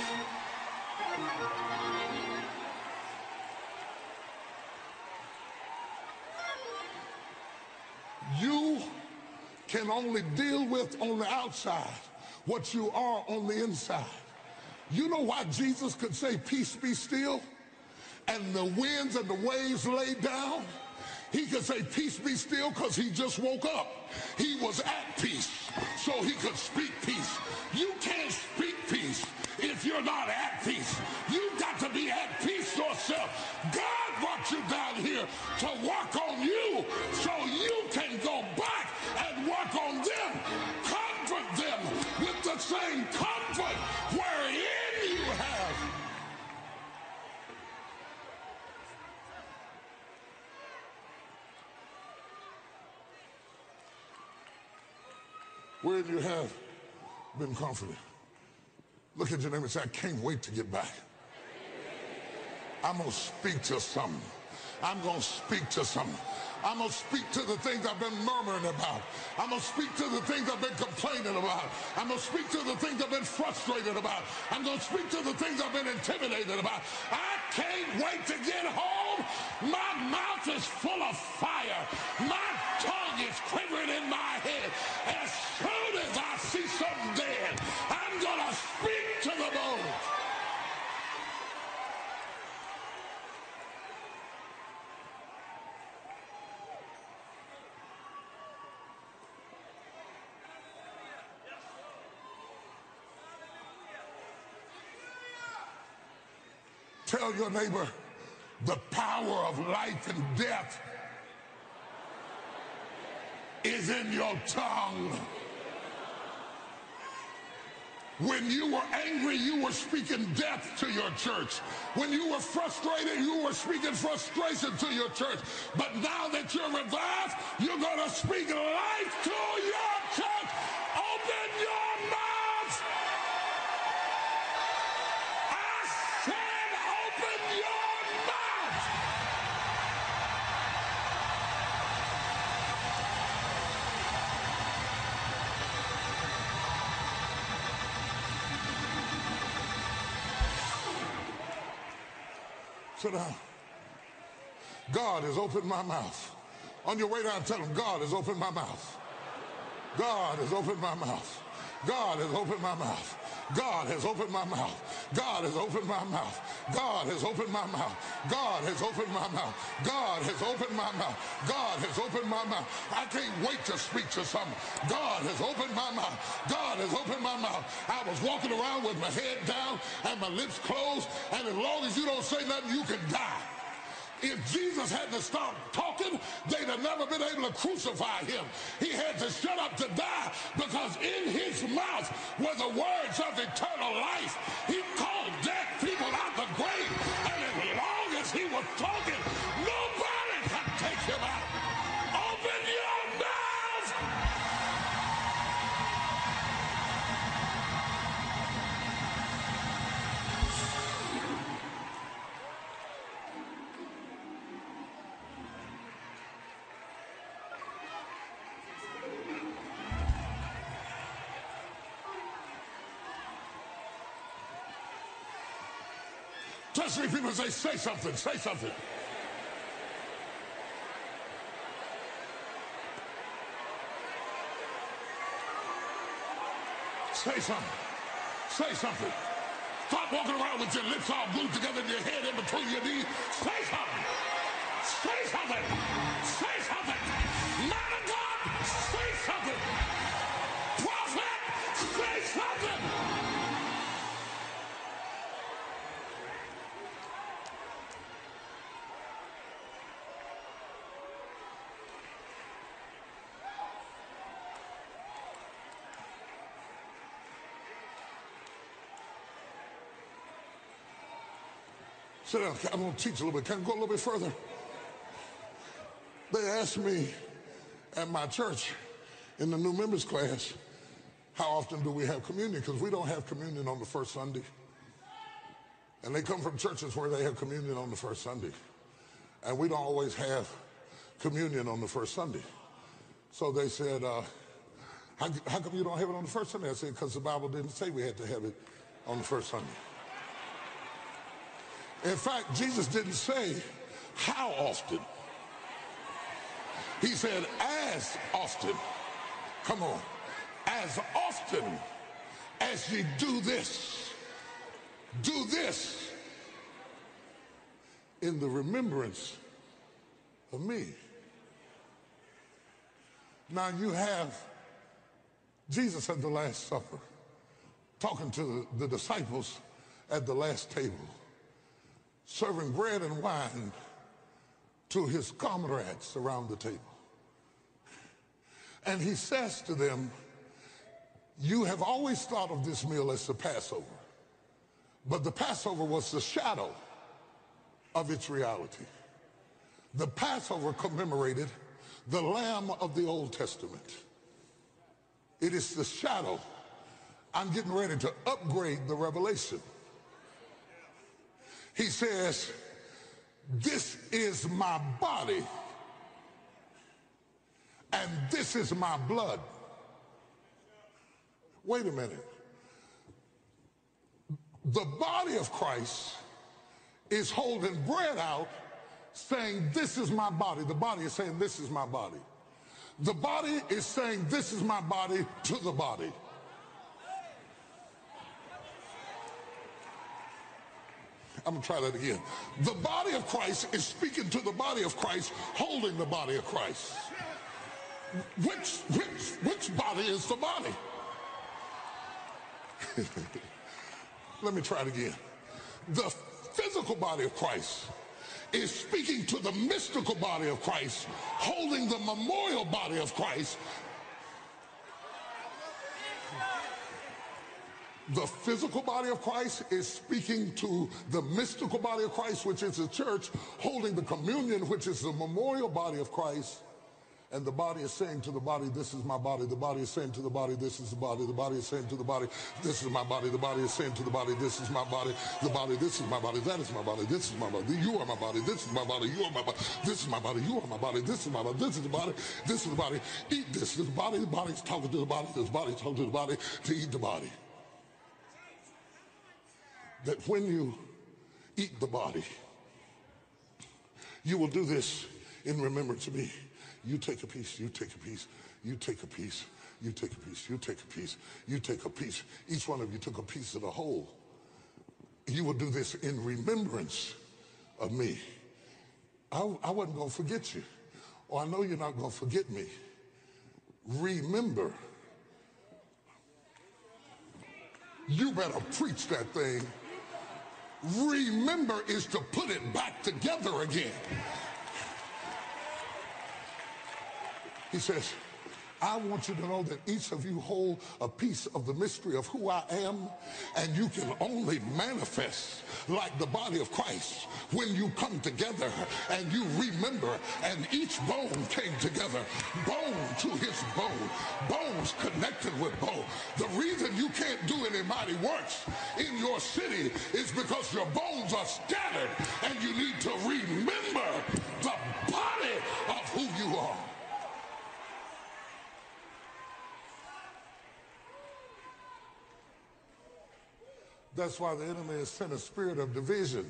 You can only deal with on the outside what you are on the inside. You know why Jesus could say, peace be still, and the winds and the waves lay down? He could say, peace be still, because he just woke up. He was at peace, so he could speak peace. You can't speak peace if you're not at peace. You've got to be at peace yourself. God brought you down here to work on you so you can go back and work on them. Comfort them with the same comfort wherein you have. Wherein you have been confident. Look at your neighbor and say, I can't wait to get back. I'm going to speak to something. I'm going to speak to something. I'm going to speak to the things I've been murmuring about. I'm going to speak to the things I've been complaining about. I'm going to speak to the things I've been frustrated about. I'm going to speak to the things I've been intimidated about. I can't wait to get home. My mouth is full of fire. My tongue is quivering in my head. As soon as I see something dead, Tell your neighbor, the power of life and death is in your tongue. When you were angry, you were speaking death to your church. When you were frustrated, you were speaking frustration to your church. But now that you're revived, you're going to speak life to your church. Open your mouth. I said open your mouth. Sit down. God has opened my mouth. On your way down, tell him, God has opened my mouth. God has opened my mouth. God has opened my mouth. God has opened my mouth. God has opened my mouth. God has opened my mouth. God has opened my mouth. God has opened my mouth. God has opened my mouth. I can't wait to speak to someone. God has opened my mouth. God has opened my mouth. I was walking around with my head down and my lips closed, and as long as you don't say nothing, you can die. If Jesus hadn't stopped talking, they'd have never been able to crucify him. He had to shut up to die because in his mouth were the words of eternal life. He called dead people out the grave, and as long as he was talking, nobody could take him out. Open your mouth! Touch three people and say, say something, say something. Say something. Say something. Stop walking around with your lips all glued together and your head in between your knees. Say something. Say something. Say something. Man of God, say something. Prophet, say something. Sit down. I'm going to teach a little bit. Can I go a little bit further? They asked me at my church in the new members class, how often do we have communion? Because we don't have communion on the first Sunday. And they come from churches where they have communion on the first Sunday. And we don't always have communion on the first Sunday. So they said, uh, how, how come you don't have it on the first Sunday? I said, because the Bible didn't say we had to have it on the first Sunday. In fact, Jesus didn't say how often. He said as often. Come on. As often as you do this, do this in the remembrance of me. Now you have Jesus at the Last Supper talking to the disciples at the last table, serving bread and wine to his comrades around the table. And he says to them, you have always thought of this meal as the Passover, but the Passover was the shadow of its reality. The Passover commemorated the Lamb of the Old Testament. It is the shadow. I'm getting ready to upgrade the revelation. He says, this is my body and this is my blood. Wait a minute. The body of Christ is holding bread out saying, this is my body. The body is saying, this is my body. The body is saying, this is my body to the body. I'm going to try that again. The body of Christ is speaking to the body of Christ, holding the body of Christ. Which, which, which body is the body? Let me try it again. The physical body of Christ is speaking to the mystical body of Christ, holding the memorial body of Christ. The physical body of Christ is speaking to the mystical body of Christ, which is the church, holding the communion, which is the memorial body of Christ. And the body is saying to the body, this is my body. The body is saying to the body, this is the body. The body is saying to the body, this is my body. The body is saying to the body, this is my body. The body, this is my body. That is my body. This is my body. You are my body. This is my body. You are my body. This is my body. You are my body. This is my body. This is the body. This is the body. Eat this. This body. The body is talking to the body. This body is talking to the body to eat the body. That when you eat the body, you will do this in remembrance of me. You take a piece, you take a piece, you take a piece, you take a piece, you take a piece, you take a piece. Each one of you took a piece of the whole. You will do this in remembrance of me. I, I wasn't going to forget you, or I know you're not going to forget me. Remember. You better preach that thing. Remember is to put it back together again. He says, I want you to know that each of you hold a piece of the mystery of who I am, and you can only manifest like the body of Christ when you come together and you remember, and each bone came together, bone to his bone, bones connected with bone. The reason you can't do any mighty works in your city is because your bones are scattered, and you need to remember the body of who you are. That's why the enemy has sent a spirit of division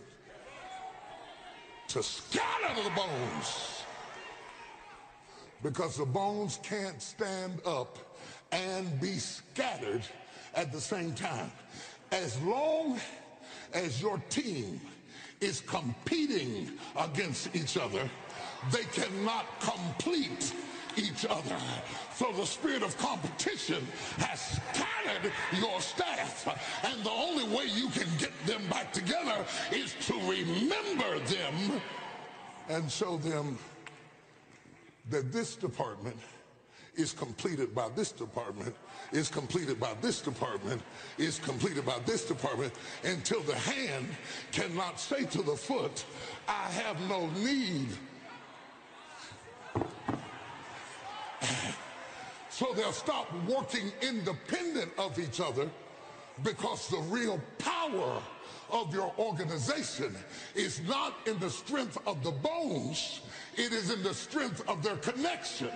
to scatter the bones, because the bones can't stand up and be scattered at the same time. As long as your team is competing against each other, they cannot complete each other. So the spirit of competition has scattered your staff, and the only way you can get them back together is to remember them and show them that this department is completed by this department, is completed by this department, is completed by this department, until the hand cannot say to the foot, I have no need. So they'll stop working independent of each other, because the real power of your organization is not in the strength of the bones, it is in the strength of their connection.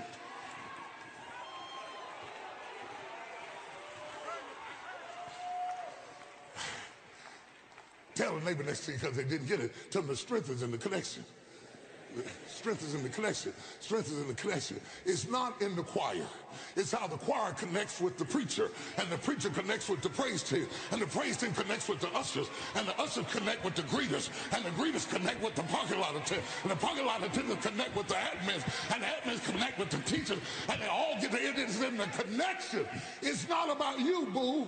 Tell the neighbor next to you, because they didn't get it, tell them the strength is in the connection. Strength is in the connection. Strength is in the connection. It's not in the choir. It's how the choir connects with the preacher, and the preacher connects with the praise team, and the praise team connects with the ushers, and the ushers connect with the greeters, and the greeters connect with the parking lot attendants, and the parking lot attendants connect with the admins, and the admins connect with the teachers, and they all get the, it is in the connection. It's not about you, boo.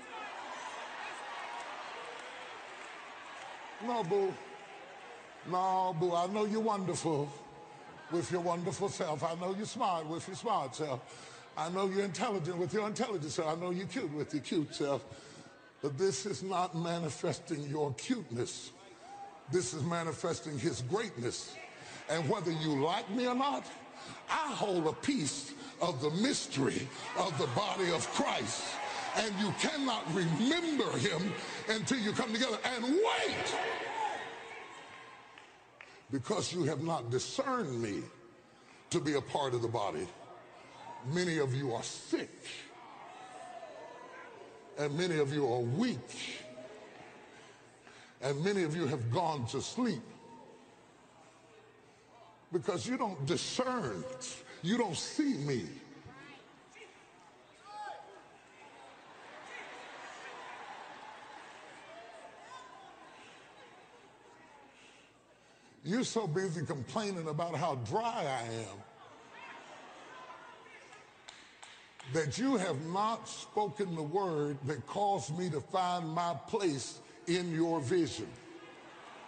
No, boo. No, boo, I know you're wonderful with your wonderful self. I know you're smart with your smart self. I know you're intelligent with your intelligent self. I know you're cute with your cute self. But this is not manifesting your cuteness. This is manifesting his greatness. And whether you like me or not, I hold a piece of the mystery of the body of Christ. And you cannot remember him until you come together. And wait! Because you have not discerned me to be a part of the body. Many of you are sick, and many of you are weak, and many of you have gone to sleep because you don't discern, you don't see me. You're so busy complaining about how dry I am that you have not spoken the word that caused me to find my place in your vision.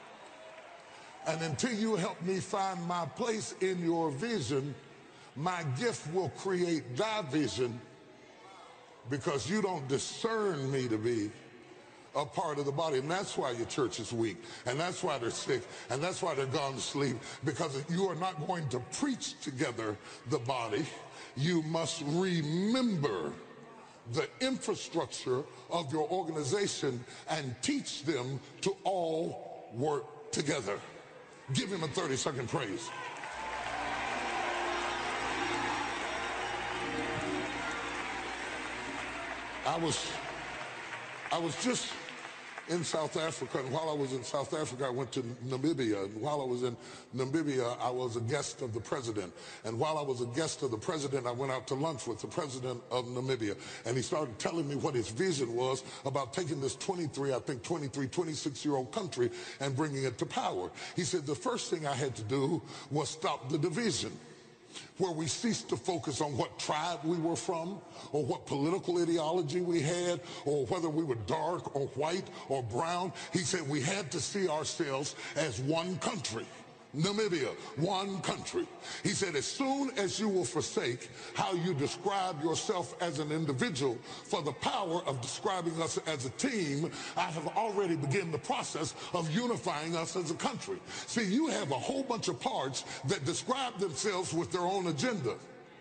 And until you help me find my place in your vision, my gift will create thy vision, because you don't discern me to be a part of the body. And that's why your church is weak. And that's why they're sick. And that's why they're gone to sleep. Because you are not going to preach together the body. You must remember the infrastructure of your organization and teach them to all work together. Give him a thirty second praise. I was, I was just in South Africa, and while I was in South Africa, I went to Namibia. And while I was in Namibia, I was a guest of the president. And while I was a guest of the president, I went out to lunch with the president of Namibia. And he started telling me what his vision was about taking this twenty-three, I think twenty-three, twenty-six-year-old country and bringing it to power. He said the first thing I had to do was stop the division, where we ceased to focus on what tribe we were from, or what political ideology we had, or whether we were dark or white or brown. He said we had to see ourselves as one country. Namibia, one country. He said, as soon as you will forsake how you describe yourself as an individual for the power of describing us as a team, I have already begun the process of unifying us as a country. See, you have a whole bunch of parts that describe themselves with their own agenda.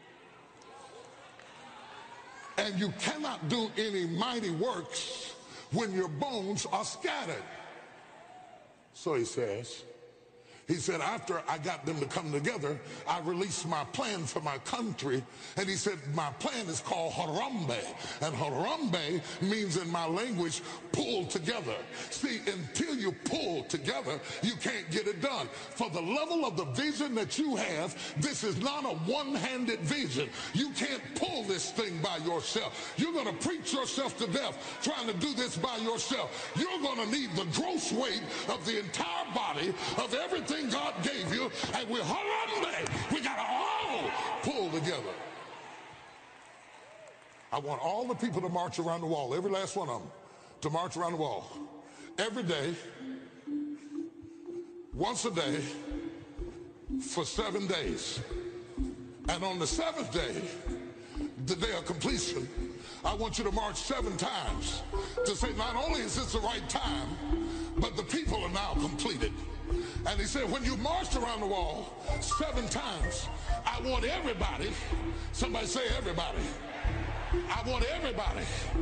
And you cannot do any mighty works when your bones are scattered. So he says, He said, after I got them to come together, I released my plan for my country. And he said, my plan is called Harambee. And Harambee means in my language, pull together. See, until you pull together, you can't get it done. For the level of the vision that you have, this is not a one-handed vision. You can't pull this thing by yourself. You're going to preach yourself to death trying to do this by yourself. You're going to need the gross weight of the entire body of everything God gave you, and we're Harambee. We got to all pull together. I want all the people to march around the wall, every last one of them, to march around the wall. Every day, once a day, for seven days. And on the seventh day, the day of completion, I want you to march seven times to say, not only is this the right time, but the people are now completed. And he said, when you marched around the wall seven times, I want everybody, somebody say everybody, I want everybody,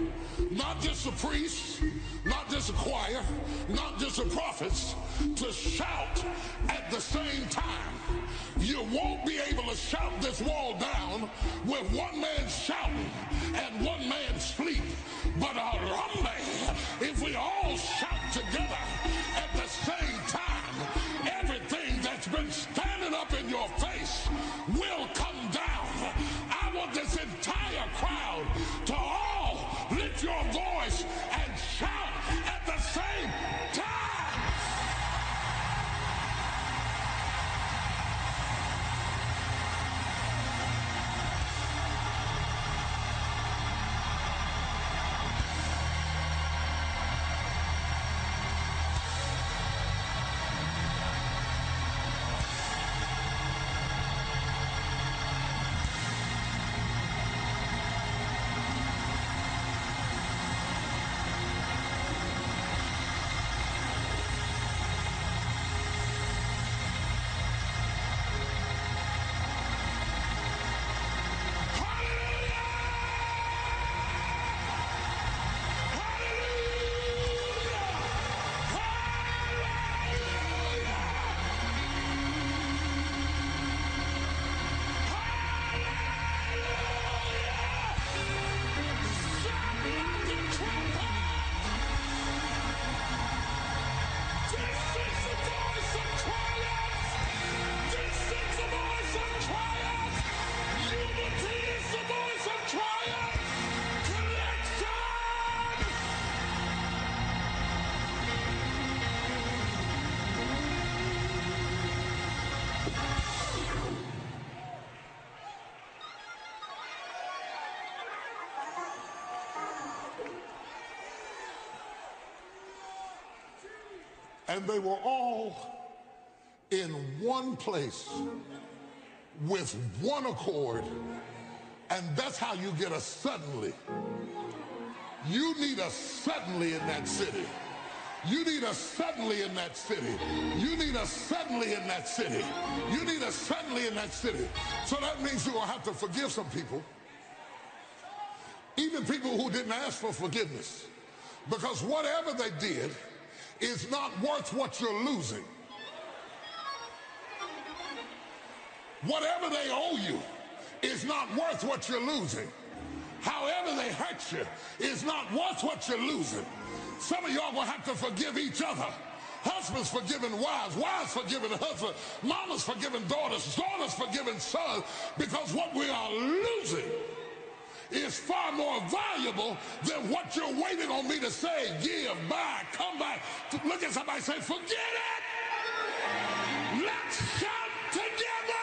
not just the priests, not just the choir, not just the prophets, to shout at the same time. You won't be able to shout this wall down with one man shouting and one man asleep. But Harambee, if we all shout together at the same time, everything that's been standing up in your face will come down. I want this entire crowd to all lift your voice and shout at the same time. And they were all in one place with one accord, and that's how you get a suddenly. You need a suddenly in that city. You need a suddenly in that city. You need a suddenly in that city. You need a suddenly in that city. So that means you're going to have to forgive some people, even people who didn't ask for forgiveness, because whatever they did is not worth what you're losing. Whatever they owe you is not worth what you're losing. However they hurt you is not worth what you're losing. Some of y'all will have to forgive each other. Husbands forgiving wives, wives forgiving husbands, mamas forgiving daughters, daughters forgiving sons, because what we are losing is far more valuable than what you're waiting on me to say. Give, buy, come back. Look at somebody and say, forget it. Let's shout together.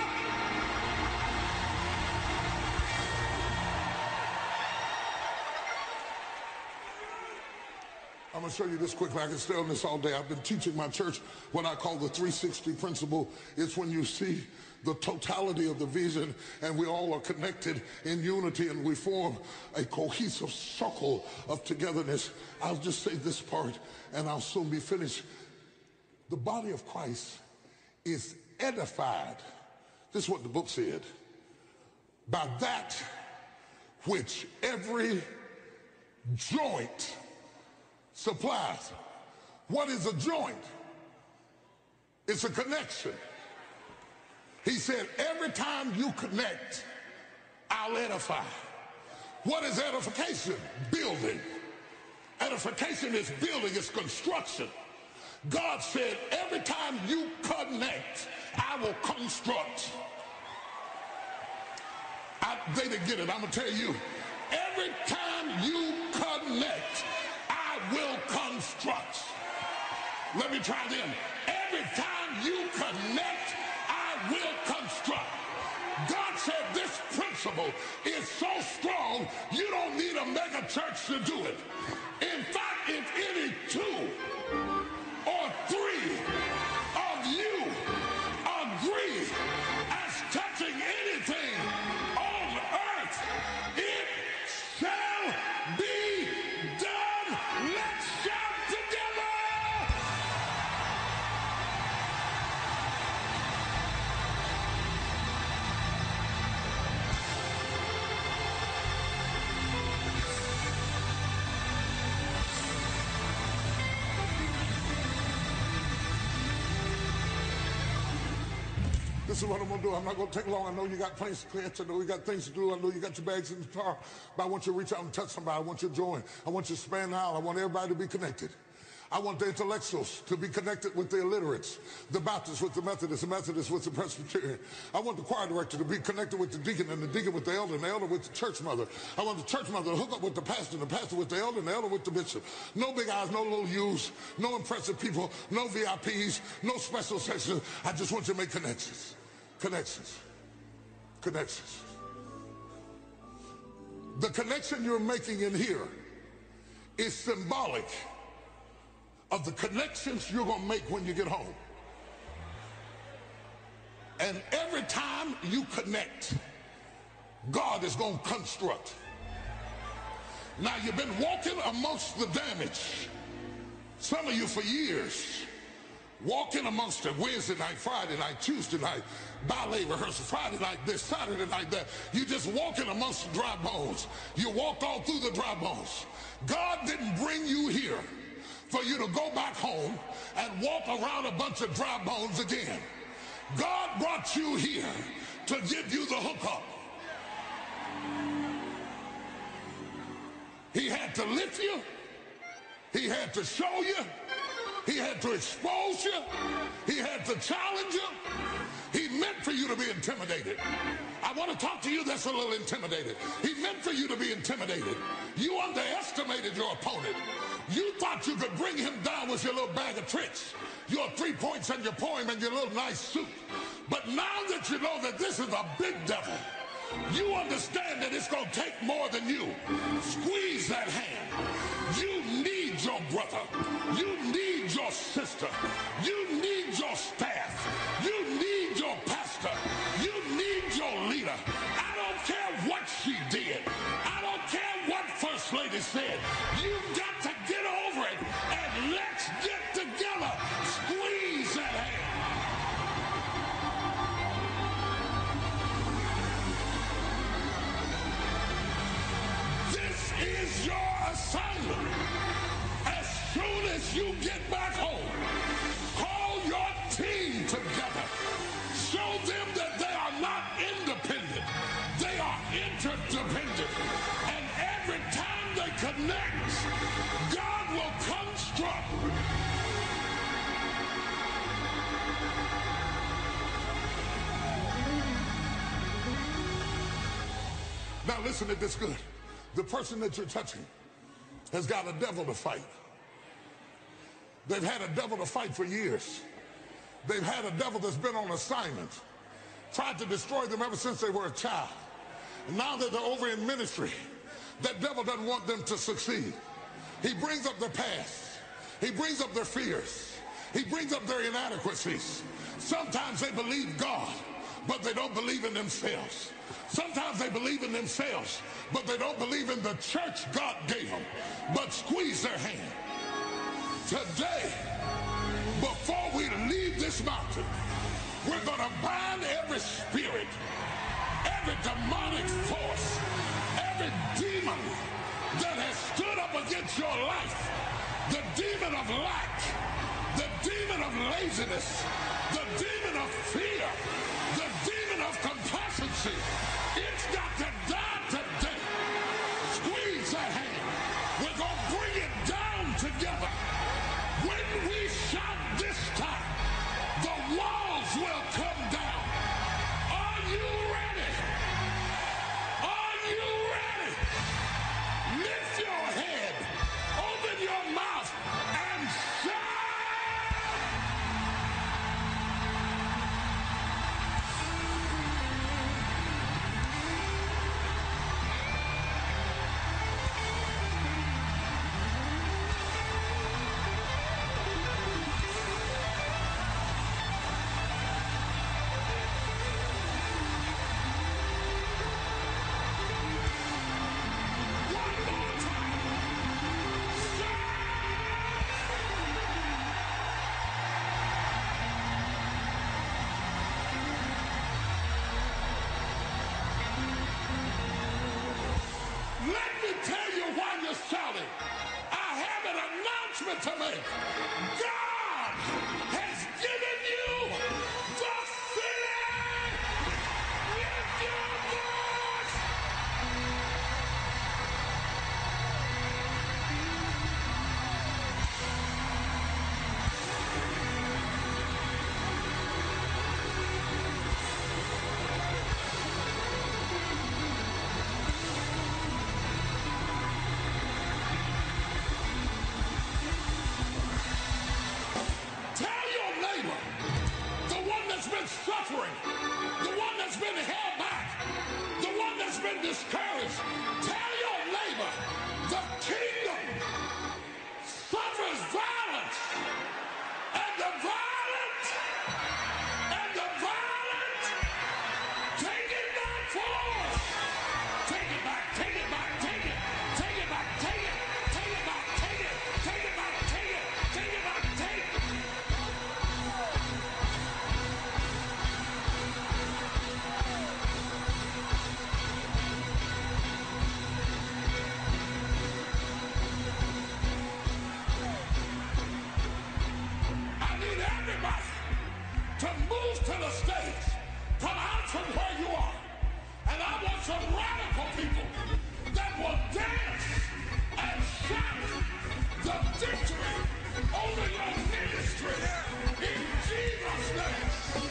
I'm going to show you this quickly. I can stay on this all day. I've been teaching my church what I call the three sixty principle. It's when you see the totality of the vision and we all are connected in unity and we form a cohesive circle of togetherness. I'll just say this part and I'll soon be finished. The body of Christ is edified, this is what the book said, by that which every joint supplies. What is a joint? It's a connection. He said, every time you connect, I'll edify. What is edification? Building. Edification is building, it's construction. God said, every time you connect, I will construct. I, they didn't get it, I'm gonna tell you. Every time you connect, I will construct. Let me try this. Every time you connect, I will construct. God said this principle is so strong, you don't need a mega church to do it. In fact, if any two or three of you agree as touching anything on earth, it shall be done. Let's shout together. This is what I'm going to do. I'm not going to take long. I know you got planes to catch. I know you got things to do. I know you got your bags in the car. But I want you to reach out and touch somebody. I want you to join. I want you to span the aisle. I want everybody to be connected. I want the intellectuals to be connected with the illiterates, the Baptists with the Methodists, the Methodists with the Presbyterian. I want the choir director to be connected with the deacon, and the deacon with the elder, and the elder with the church mother. I want the church mother to hook up with the pastor, and the pastor with the elder, and the elder with the bishop. No big eyes, no little U's, no impressive people, no V I Ps, no special sections. I just want you to make connections. Connections. Connections. The connection you're making in here is symbolic of the connections you're going to make when you get home. And every time you connect, God is going to construct. Now, you've been walking amongst the damage. Some of you for years, walking amongst it Wednesday night, Friday night, Tuesday night, ballet rehearsal, Friday night this, Saturday night that. You just walking amongst the dry bones. You walked all through the dry bones. God didn't bring you here for you to go back home and walk around a bunch of dry bones again. God brought you here to give you the hookup. He had to lift you. He had to show you. He had to expose you. He had to challenge you. He meant for you to be intimidated. I want to talk to you that's a little intimidated. He meant for you to be intimidated. You underestimated your opponent. You thought you could bring him down with your little bag of tricks, your three points and your poem and your little nice suit. But now that you know that this is a big devil, you understand that it's going to take more than you. Squeeze that hand. You need your brother. You need your sister. You need your staff. assignment. As soon as you get back home, call your team together. Show them that they are not independent. They are interdependent. And every time they connect, God will come strong. Now listen to this good. The person that you're touching has got a devil to fight. They've had a devil to fight for years. They've had a devil that's been on assignment, tried to destroy them ever since they were a child. And now that they're over in ministry, that devil doesn't want them to succeed. He brings up their past. He brings up their fears. He brings up their inadequacies. Sometimes they believe God, but they don't believe in themselves. Sometimes they believe in themselves, but they don't believe in the church God gave them, but squeeze their hand. Today, before we leave this mountain, we're going to bind every spirit, every demonic force, every demon that has stood up against your life, the demon of lack, the demon of laziness, the demon of fear, the demon of complacency. It's got to die today. Squeeze that hand. We're going to bring it down together. When we shout this time, the walls will come down. Are you ready? Are you ready? Lift your head, open your mouth, and shout! Shouting, I have an announcement to make. God has given you the city. Lift your voice. Suffering, the one that's been held back, the one that's been discouraged. Tell your neighbor, the kingdom suffers violence, and the violent, and the violent take it by force. Take it back, take it back, take it, take it back, take it, take it back, take it, take it back, take it, take it back, take it. To move to the stage, come out from where you are. And I want some radical people that will dance and shout the victory over your ministry in Jesus' name.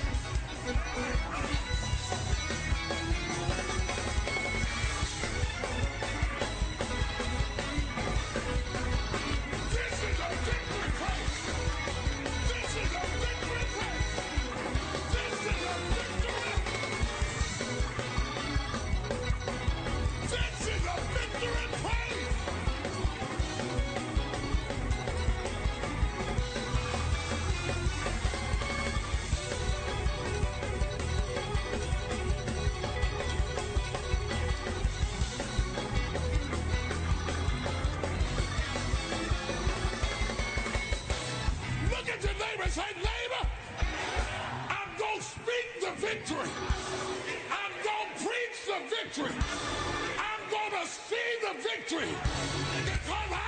This is a victory place. This is a victory place. This is a victory. This is a victory praise. Look at your neighbor and say, neighbor, I'm going to speak the victory. I'm going to preach the victory. I'm going to see the victory because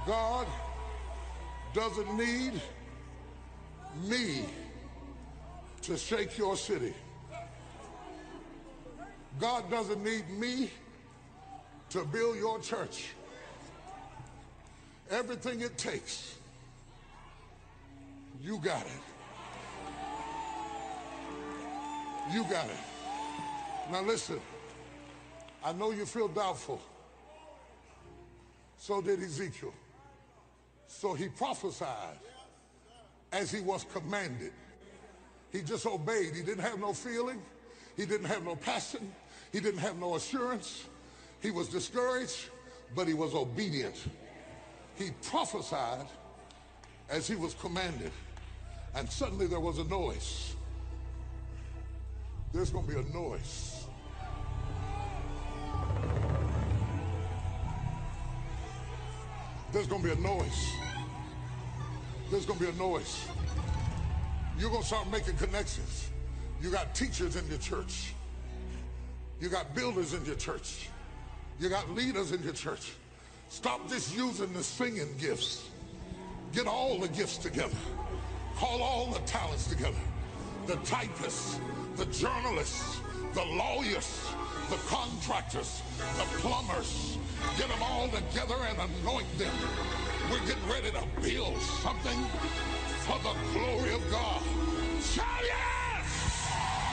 God doesn't need me to shake your city. God doesn't need me to build your church. Everything it takes, you got it. You got it. Now listen, I know you feel doubtful. So did Ezekiel. So he prophesied as he was commanded. He just obeyed. He didn't have no feeling. He didn't have no passion. He didn't have no assurance. He was discouraged, but he was obedient. He prophesied as he was commanded. And suddenly there was a noise. There's going to be a noise. There's going to be a noise. There's going to be a noise. You're going to start making connections. You got teachers in your church. You got builders in your church. You got leaders in your church. Stop just using the singing gifts. Get all the gifts together. Call all the talents together. The typists, the journalists, the lawyers, the contractors, the plumbers. Get them all together and anoint them. We're getting ready to build something for the glory of God. Shout yes!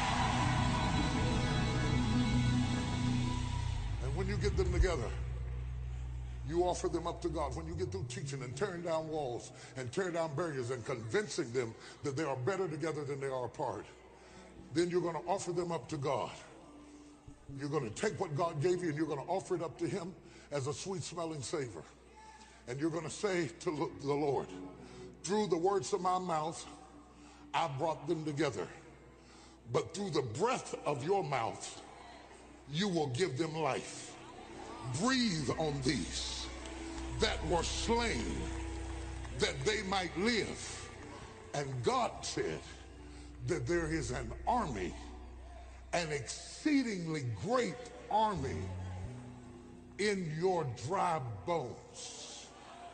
And when you get them together, you offer them up to God. When you get through teaching and tearing down walls and tearing down barriers and convincing them that they are better together than they are apart, then you're going to offer them up to God. You're going to take what God gave you and you're going to offer it up to him as a sweet-smelling savor. And you're going to say to the Lord, through the words of my mouth, I brought them together. But through the breath of your mouth, you will give them life. Breathe on these that were slain, that they might live. And God said that there is an army, an exceedingly great army in your dry bones.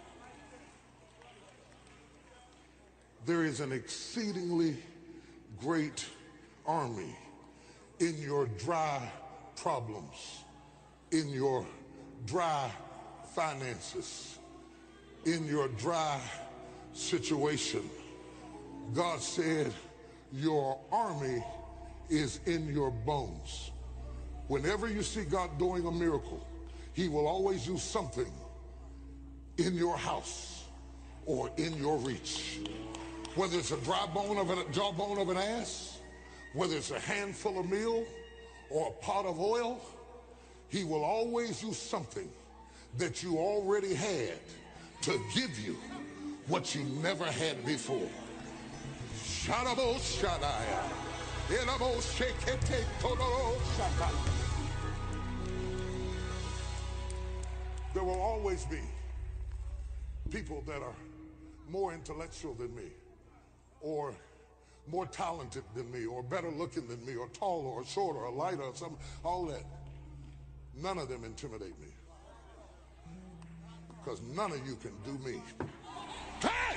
There is an exceedingly great army in your dry problems, in your dry finances, in your dry situation. God said your army is in your bones. Whenever you see God doing a miracle, he will always use something in your house or in your reach. Whether it's a dry bone of a jawbone of an ass, whether it's a handful of meal or a pot of oil, he will always use something that you already had to give you what you never had before. Sharabo Shadaya. Elabo Shekete Todoro Shaka. There will always be people that are more intellectual than me, or more talented than me, or better looking than me, or taller, or shorter, or lighter, or something, all that. None of them intimidate me. Because none of you can do me. Hey!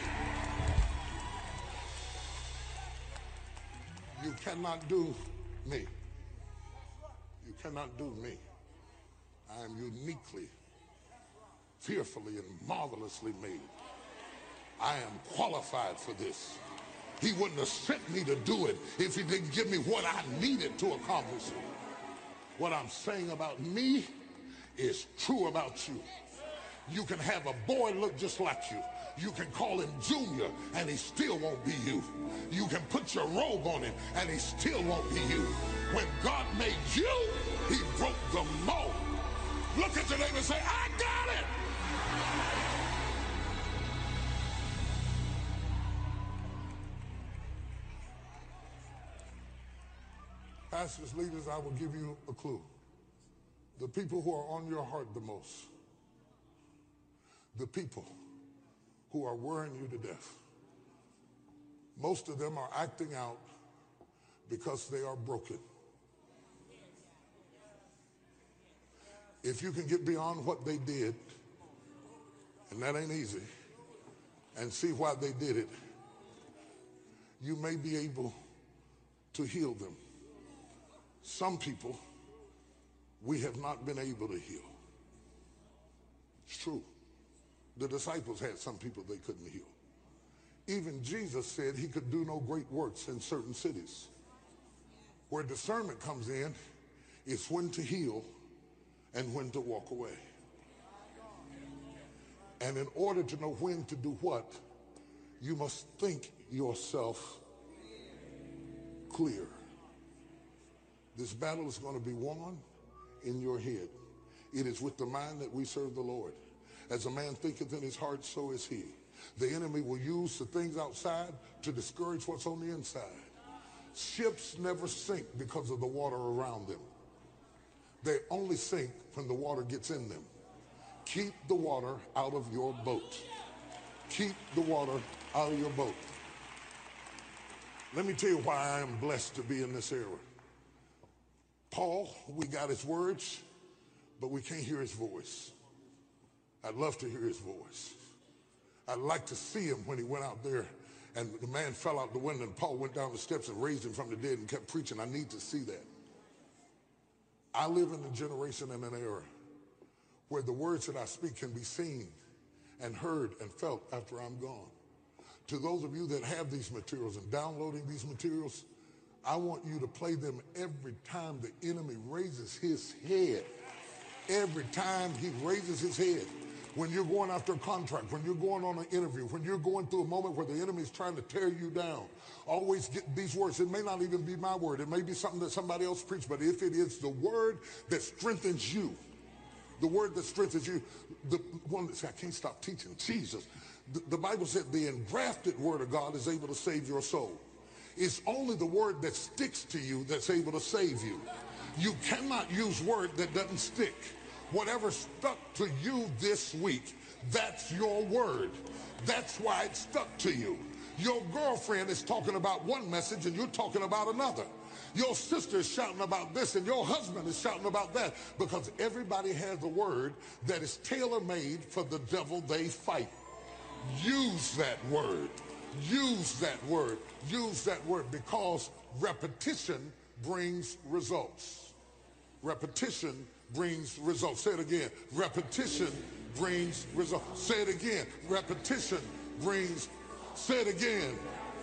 You cannot do me. You cannot do me. I am uniquely, fearfully, and marvelously made. I am qualified for this. He wouldn't have sent me to do it if he didn't give me what I needed to accomplish it. What I'm saying about me is true about you. You can have a boy look just like you. You can call him Junior and he still won't be you. You can put your robe on him and he still won't be you. When God made you, he broke the mold. Look at your neighbor and say, I got it! Pastors, leaders, I will give you a clue. The people who are on your heart the most, the people who are worrying you to death, most of them are acting out because they are broken. If you can get beyond what they did And that ain't easy. And see why they did it. You may be able to heal them. Some people we have not been able to heal. It's true. The disciples had some people they couldn't heal. Even Jesus said he could do no great works in certain cities. Where discernment comes in is when to heal and when to walk away. And in order to know when to do what, you must think yourself clear. This battle is going to be won in your head. It is with the mind that we serve the Lord. As a man thinketh in his heart, so is he. The enemy will use the things outside to discourage what's on the inside. Ships never sink because of the water around them. They only sink when the water gets in them. Keep the water out of your boat. Keep the water out of your boat. Let me tell you why I am blessed to be in this era. Paul, we got his words, but we can't hear his voice. I'd love to hear his voice. I'd like to see him when he went out there and the man fell out the window and Paul went down the steps and raised him from the dead and kept preaching. I need to see that. I live in a generation and an era where the words that I speak can be seen and heard and felt after I'm gone. To those of you that have these materials and downloading these materials, I want you to play them every time the enemy raises his head. Every time he raises his head. When you're going after a contract, when you're going on an interview, when you're going through a moment where the enemy is trying to tear you down, always get these words. It may not even be my word. It may be something that somebody else preached, but if it is the word that strengthens you, the word that strengthens you, the one that, see, I can't stop teaching, Jesus. The, the Bible said the engrafted word of God is able to save your soul. It's only the word that sticks to you that's able to save you. You cannot use word that doesn't stick. Whatever stuck to you this week, that's your word. That's why it stuck to you. Your girlfriend is talking about one message and you're talking about another. Your sister is shouting about this and your husband is shouting about that, because everybody has a word that is tailor-made for the devil they fight. Use that word. Use that word. Use that word, because repetition brings results. Repetition brings results. Say it again. Repetition brings results. Say it again. Repetition brings. Say it again.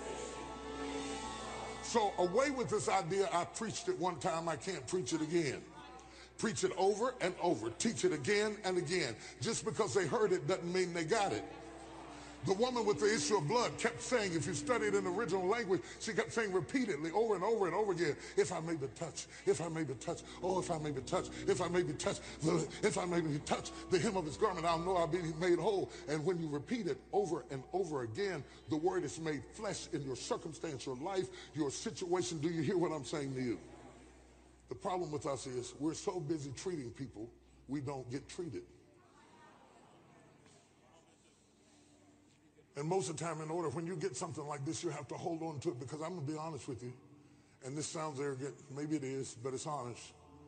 So away with this idea, I preached it one time, I can't preach it again. Preach it over and over. Teach it again and again. Just because they heard it doesn't mean they got it. The woman with the issue of blood kept saying, if you study it in the original language, she kept saying repeatedly over and over and over again, if I may be touched, if I may be touched, oh, if I may be touched, if I may be touched, if I may be touched, the hem of his garment, I'll know I'll be made whole. And when you repeat it over and over again, the word is made flesh in your circumstance, your life, your situation. Do you hear what I'm saying to you? The problem with us is we're so busy treating people, we don't get treated. And most of the time, in order, when you get something like this, you have to hold on to it, because I'm going to be honest with you, and this sounds arrogant, maybe it is, but it's honest.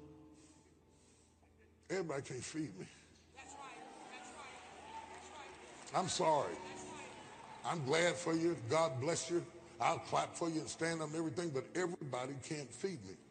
Everybody can't feed me. That's right. That's right. That's right. I'm sorry. That's right. I'm glad for you. God bless you. I'll clap for you and stand up and everything, but everybody can't feed me.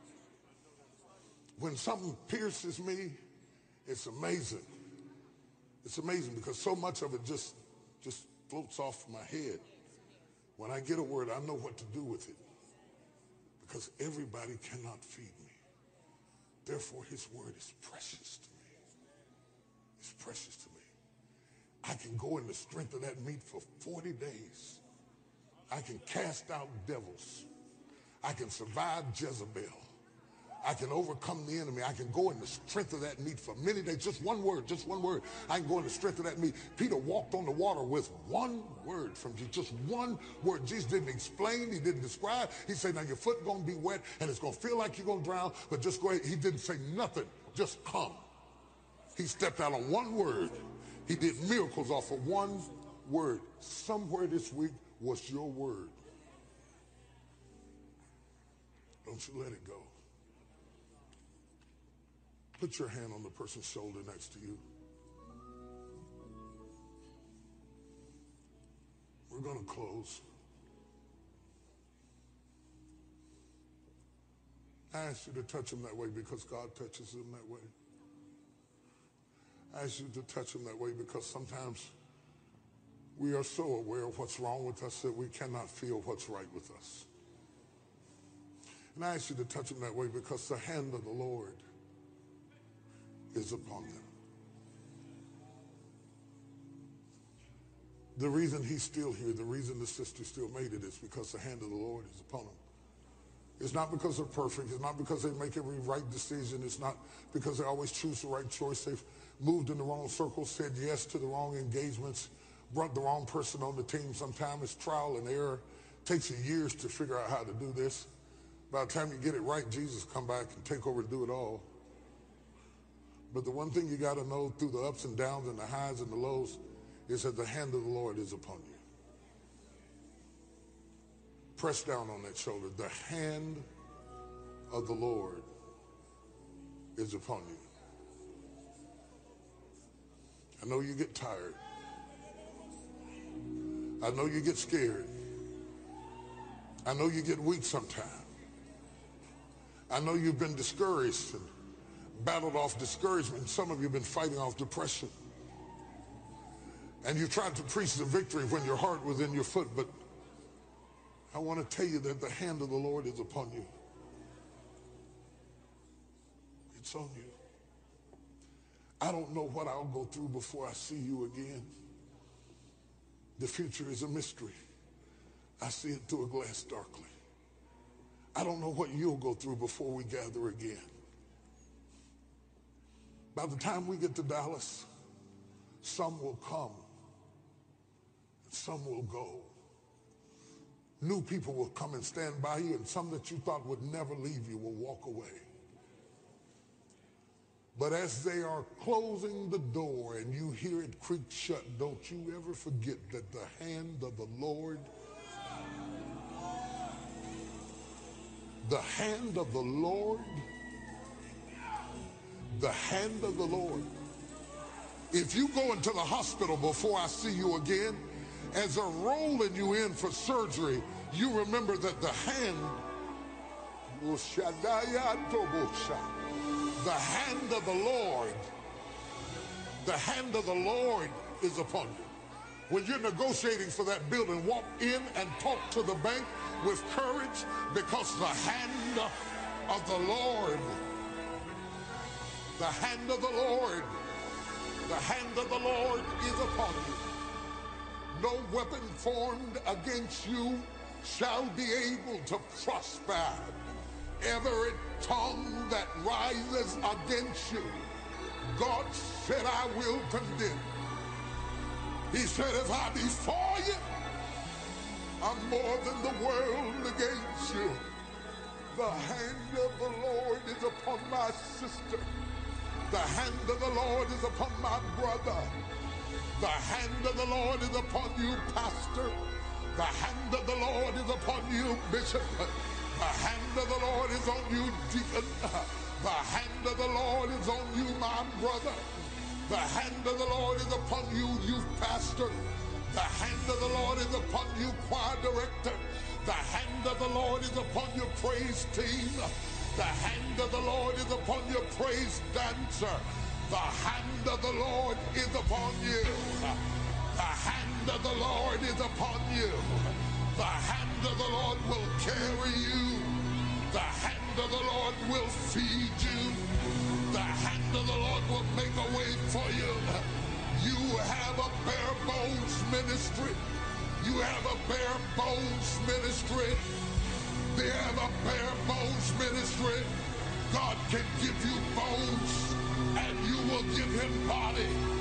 When something pierces me, it's amazing. It's amazing, because so much of it just, just floats off my head. When I get a word, I know what to do with it, because everybody cannot feed me. Therefore, his word is precious to me. It's precious to me. I can go in the strength of that meat for forty days. I can cast out devils. I can survive Jezebel. I can overcome the enemy. I can go in the strength of that meat for many days. Just one word, just one word. I can go in the strength of that meat. Peter walked on the water with one word from Jesus, just one word. Jesus didn't explain, he didn't describe. He said, now your foot gonna be wet and it's gonna feel like you're gonna drown, but just go ahead. He didn't say nothing, just come. He stepped out on one word. He did miracles off of one word. Somewhere this week was your word. Don't you let it go. Put your hand on the person's shoulder next to you. We're going to close. I ask you to touch them that way because God touches them that way. I ask you to touch them that way because sometimes we are so aware of what's wrong with us that we cannot feel what's right with us. And I ask you to touch them that way because the hand of the Lord is upon them. The reason he's still here, the reason the sister still made it is because the hand of the Lord is upon them. It's not because they're perfect. It's not because they make every right decision. It's not because they always choose the right choice. They've moved in the wrong circles, said yes to the wrong engagements, brought the wrong person on the team. Sometimes it's trial and error. It takes you years to figure out how to do this. By the time you get it right, Jesus come back and take over and do it all. But the one thing you got to know through the ups and downs and the highs and the lows is that the hand of the Lord is upon you. Press down on that shoulder. The hand of the Lord is upon you. I know you get tired. I know you get scared. I know you get weak sometimes. I know you've been discouraged and battled off discouragement. Some of you have been fighting off depression. And you tried to preach the victory when your heart was in your foot, but I want to tell you that the hand of the Lord is upon you. It's on you. I don't know what I'll go through before I see you again. The future is a mystery. I see it through a glass darkly. I don't know what you'll go through before we gather again. By the time we get to Dallas, some will come, and some will go. New people will come and stand by you, and some that you thought would never leave you will walk away. But as they are closing the door and you hear it creak shut, don't you ever forget that the hand of the Lord, the hand of the Lord, the hand of the Lord. If you go into the hospital before I see you again, as they're rolling you in for surgery, you remember that the hand, the hand of the Lord, the hand of the Lord is upon you. When you're negotiating for that building, walk in and talk to the bank with courage, because the hand of the Lord, the hand of the Lord, the hand of the Lord is upon you. No weapon formed against you shall be able to prosper. Every tongue that rises against you, God said, I will condemn. He said, if I be for you, I'm more than the world against you. The hand of the Lord is upon my sister. The hand of the Lord is upon my brother. The hand of the Lord is upon you, pastor. The hand of the Lord is upon you, bishop. The hand of the Lord is on you, deacon. The hand of the Lord is on you, my brother. The hand of the Lord is upon you, youth pastor. The hand of the Lord is upon you, choir director. The hand of the Lord is upon your praise team. The hand of the Lord is upon your praise dancer. The hand of the Lord is upon you. The hand of the Lord is upon you. The hand of the Lord will carry you. The hand of the Lord will feed you. The hand of the Lord will make a way for you. You have a bare bones ministry. You have a bare bones ministry. They have a bare bones ministry. God can give you bones, and you will give him body.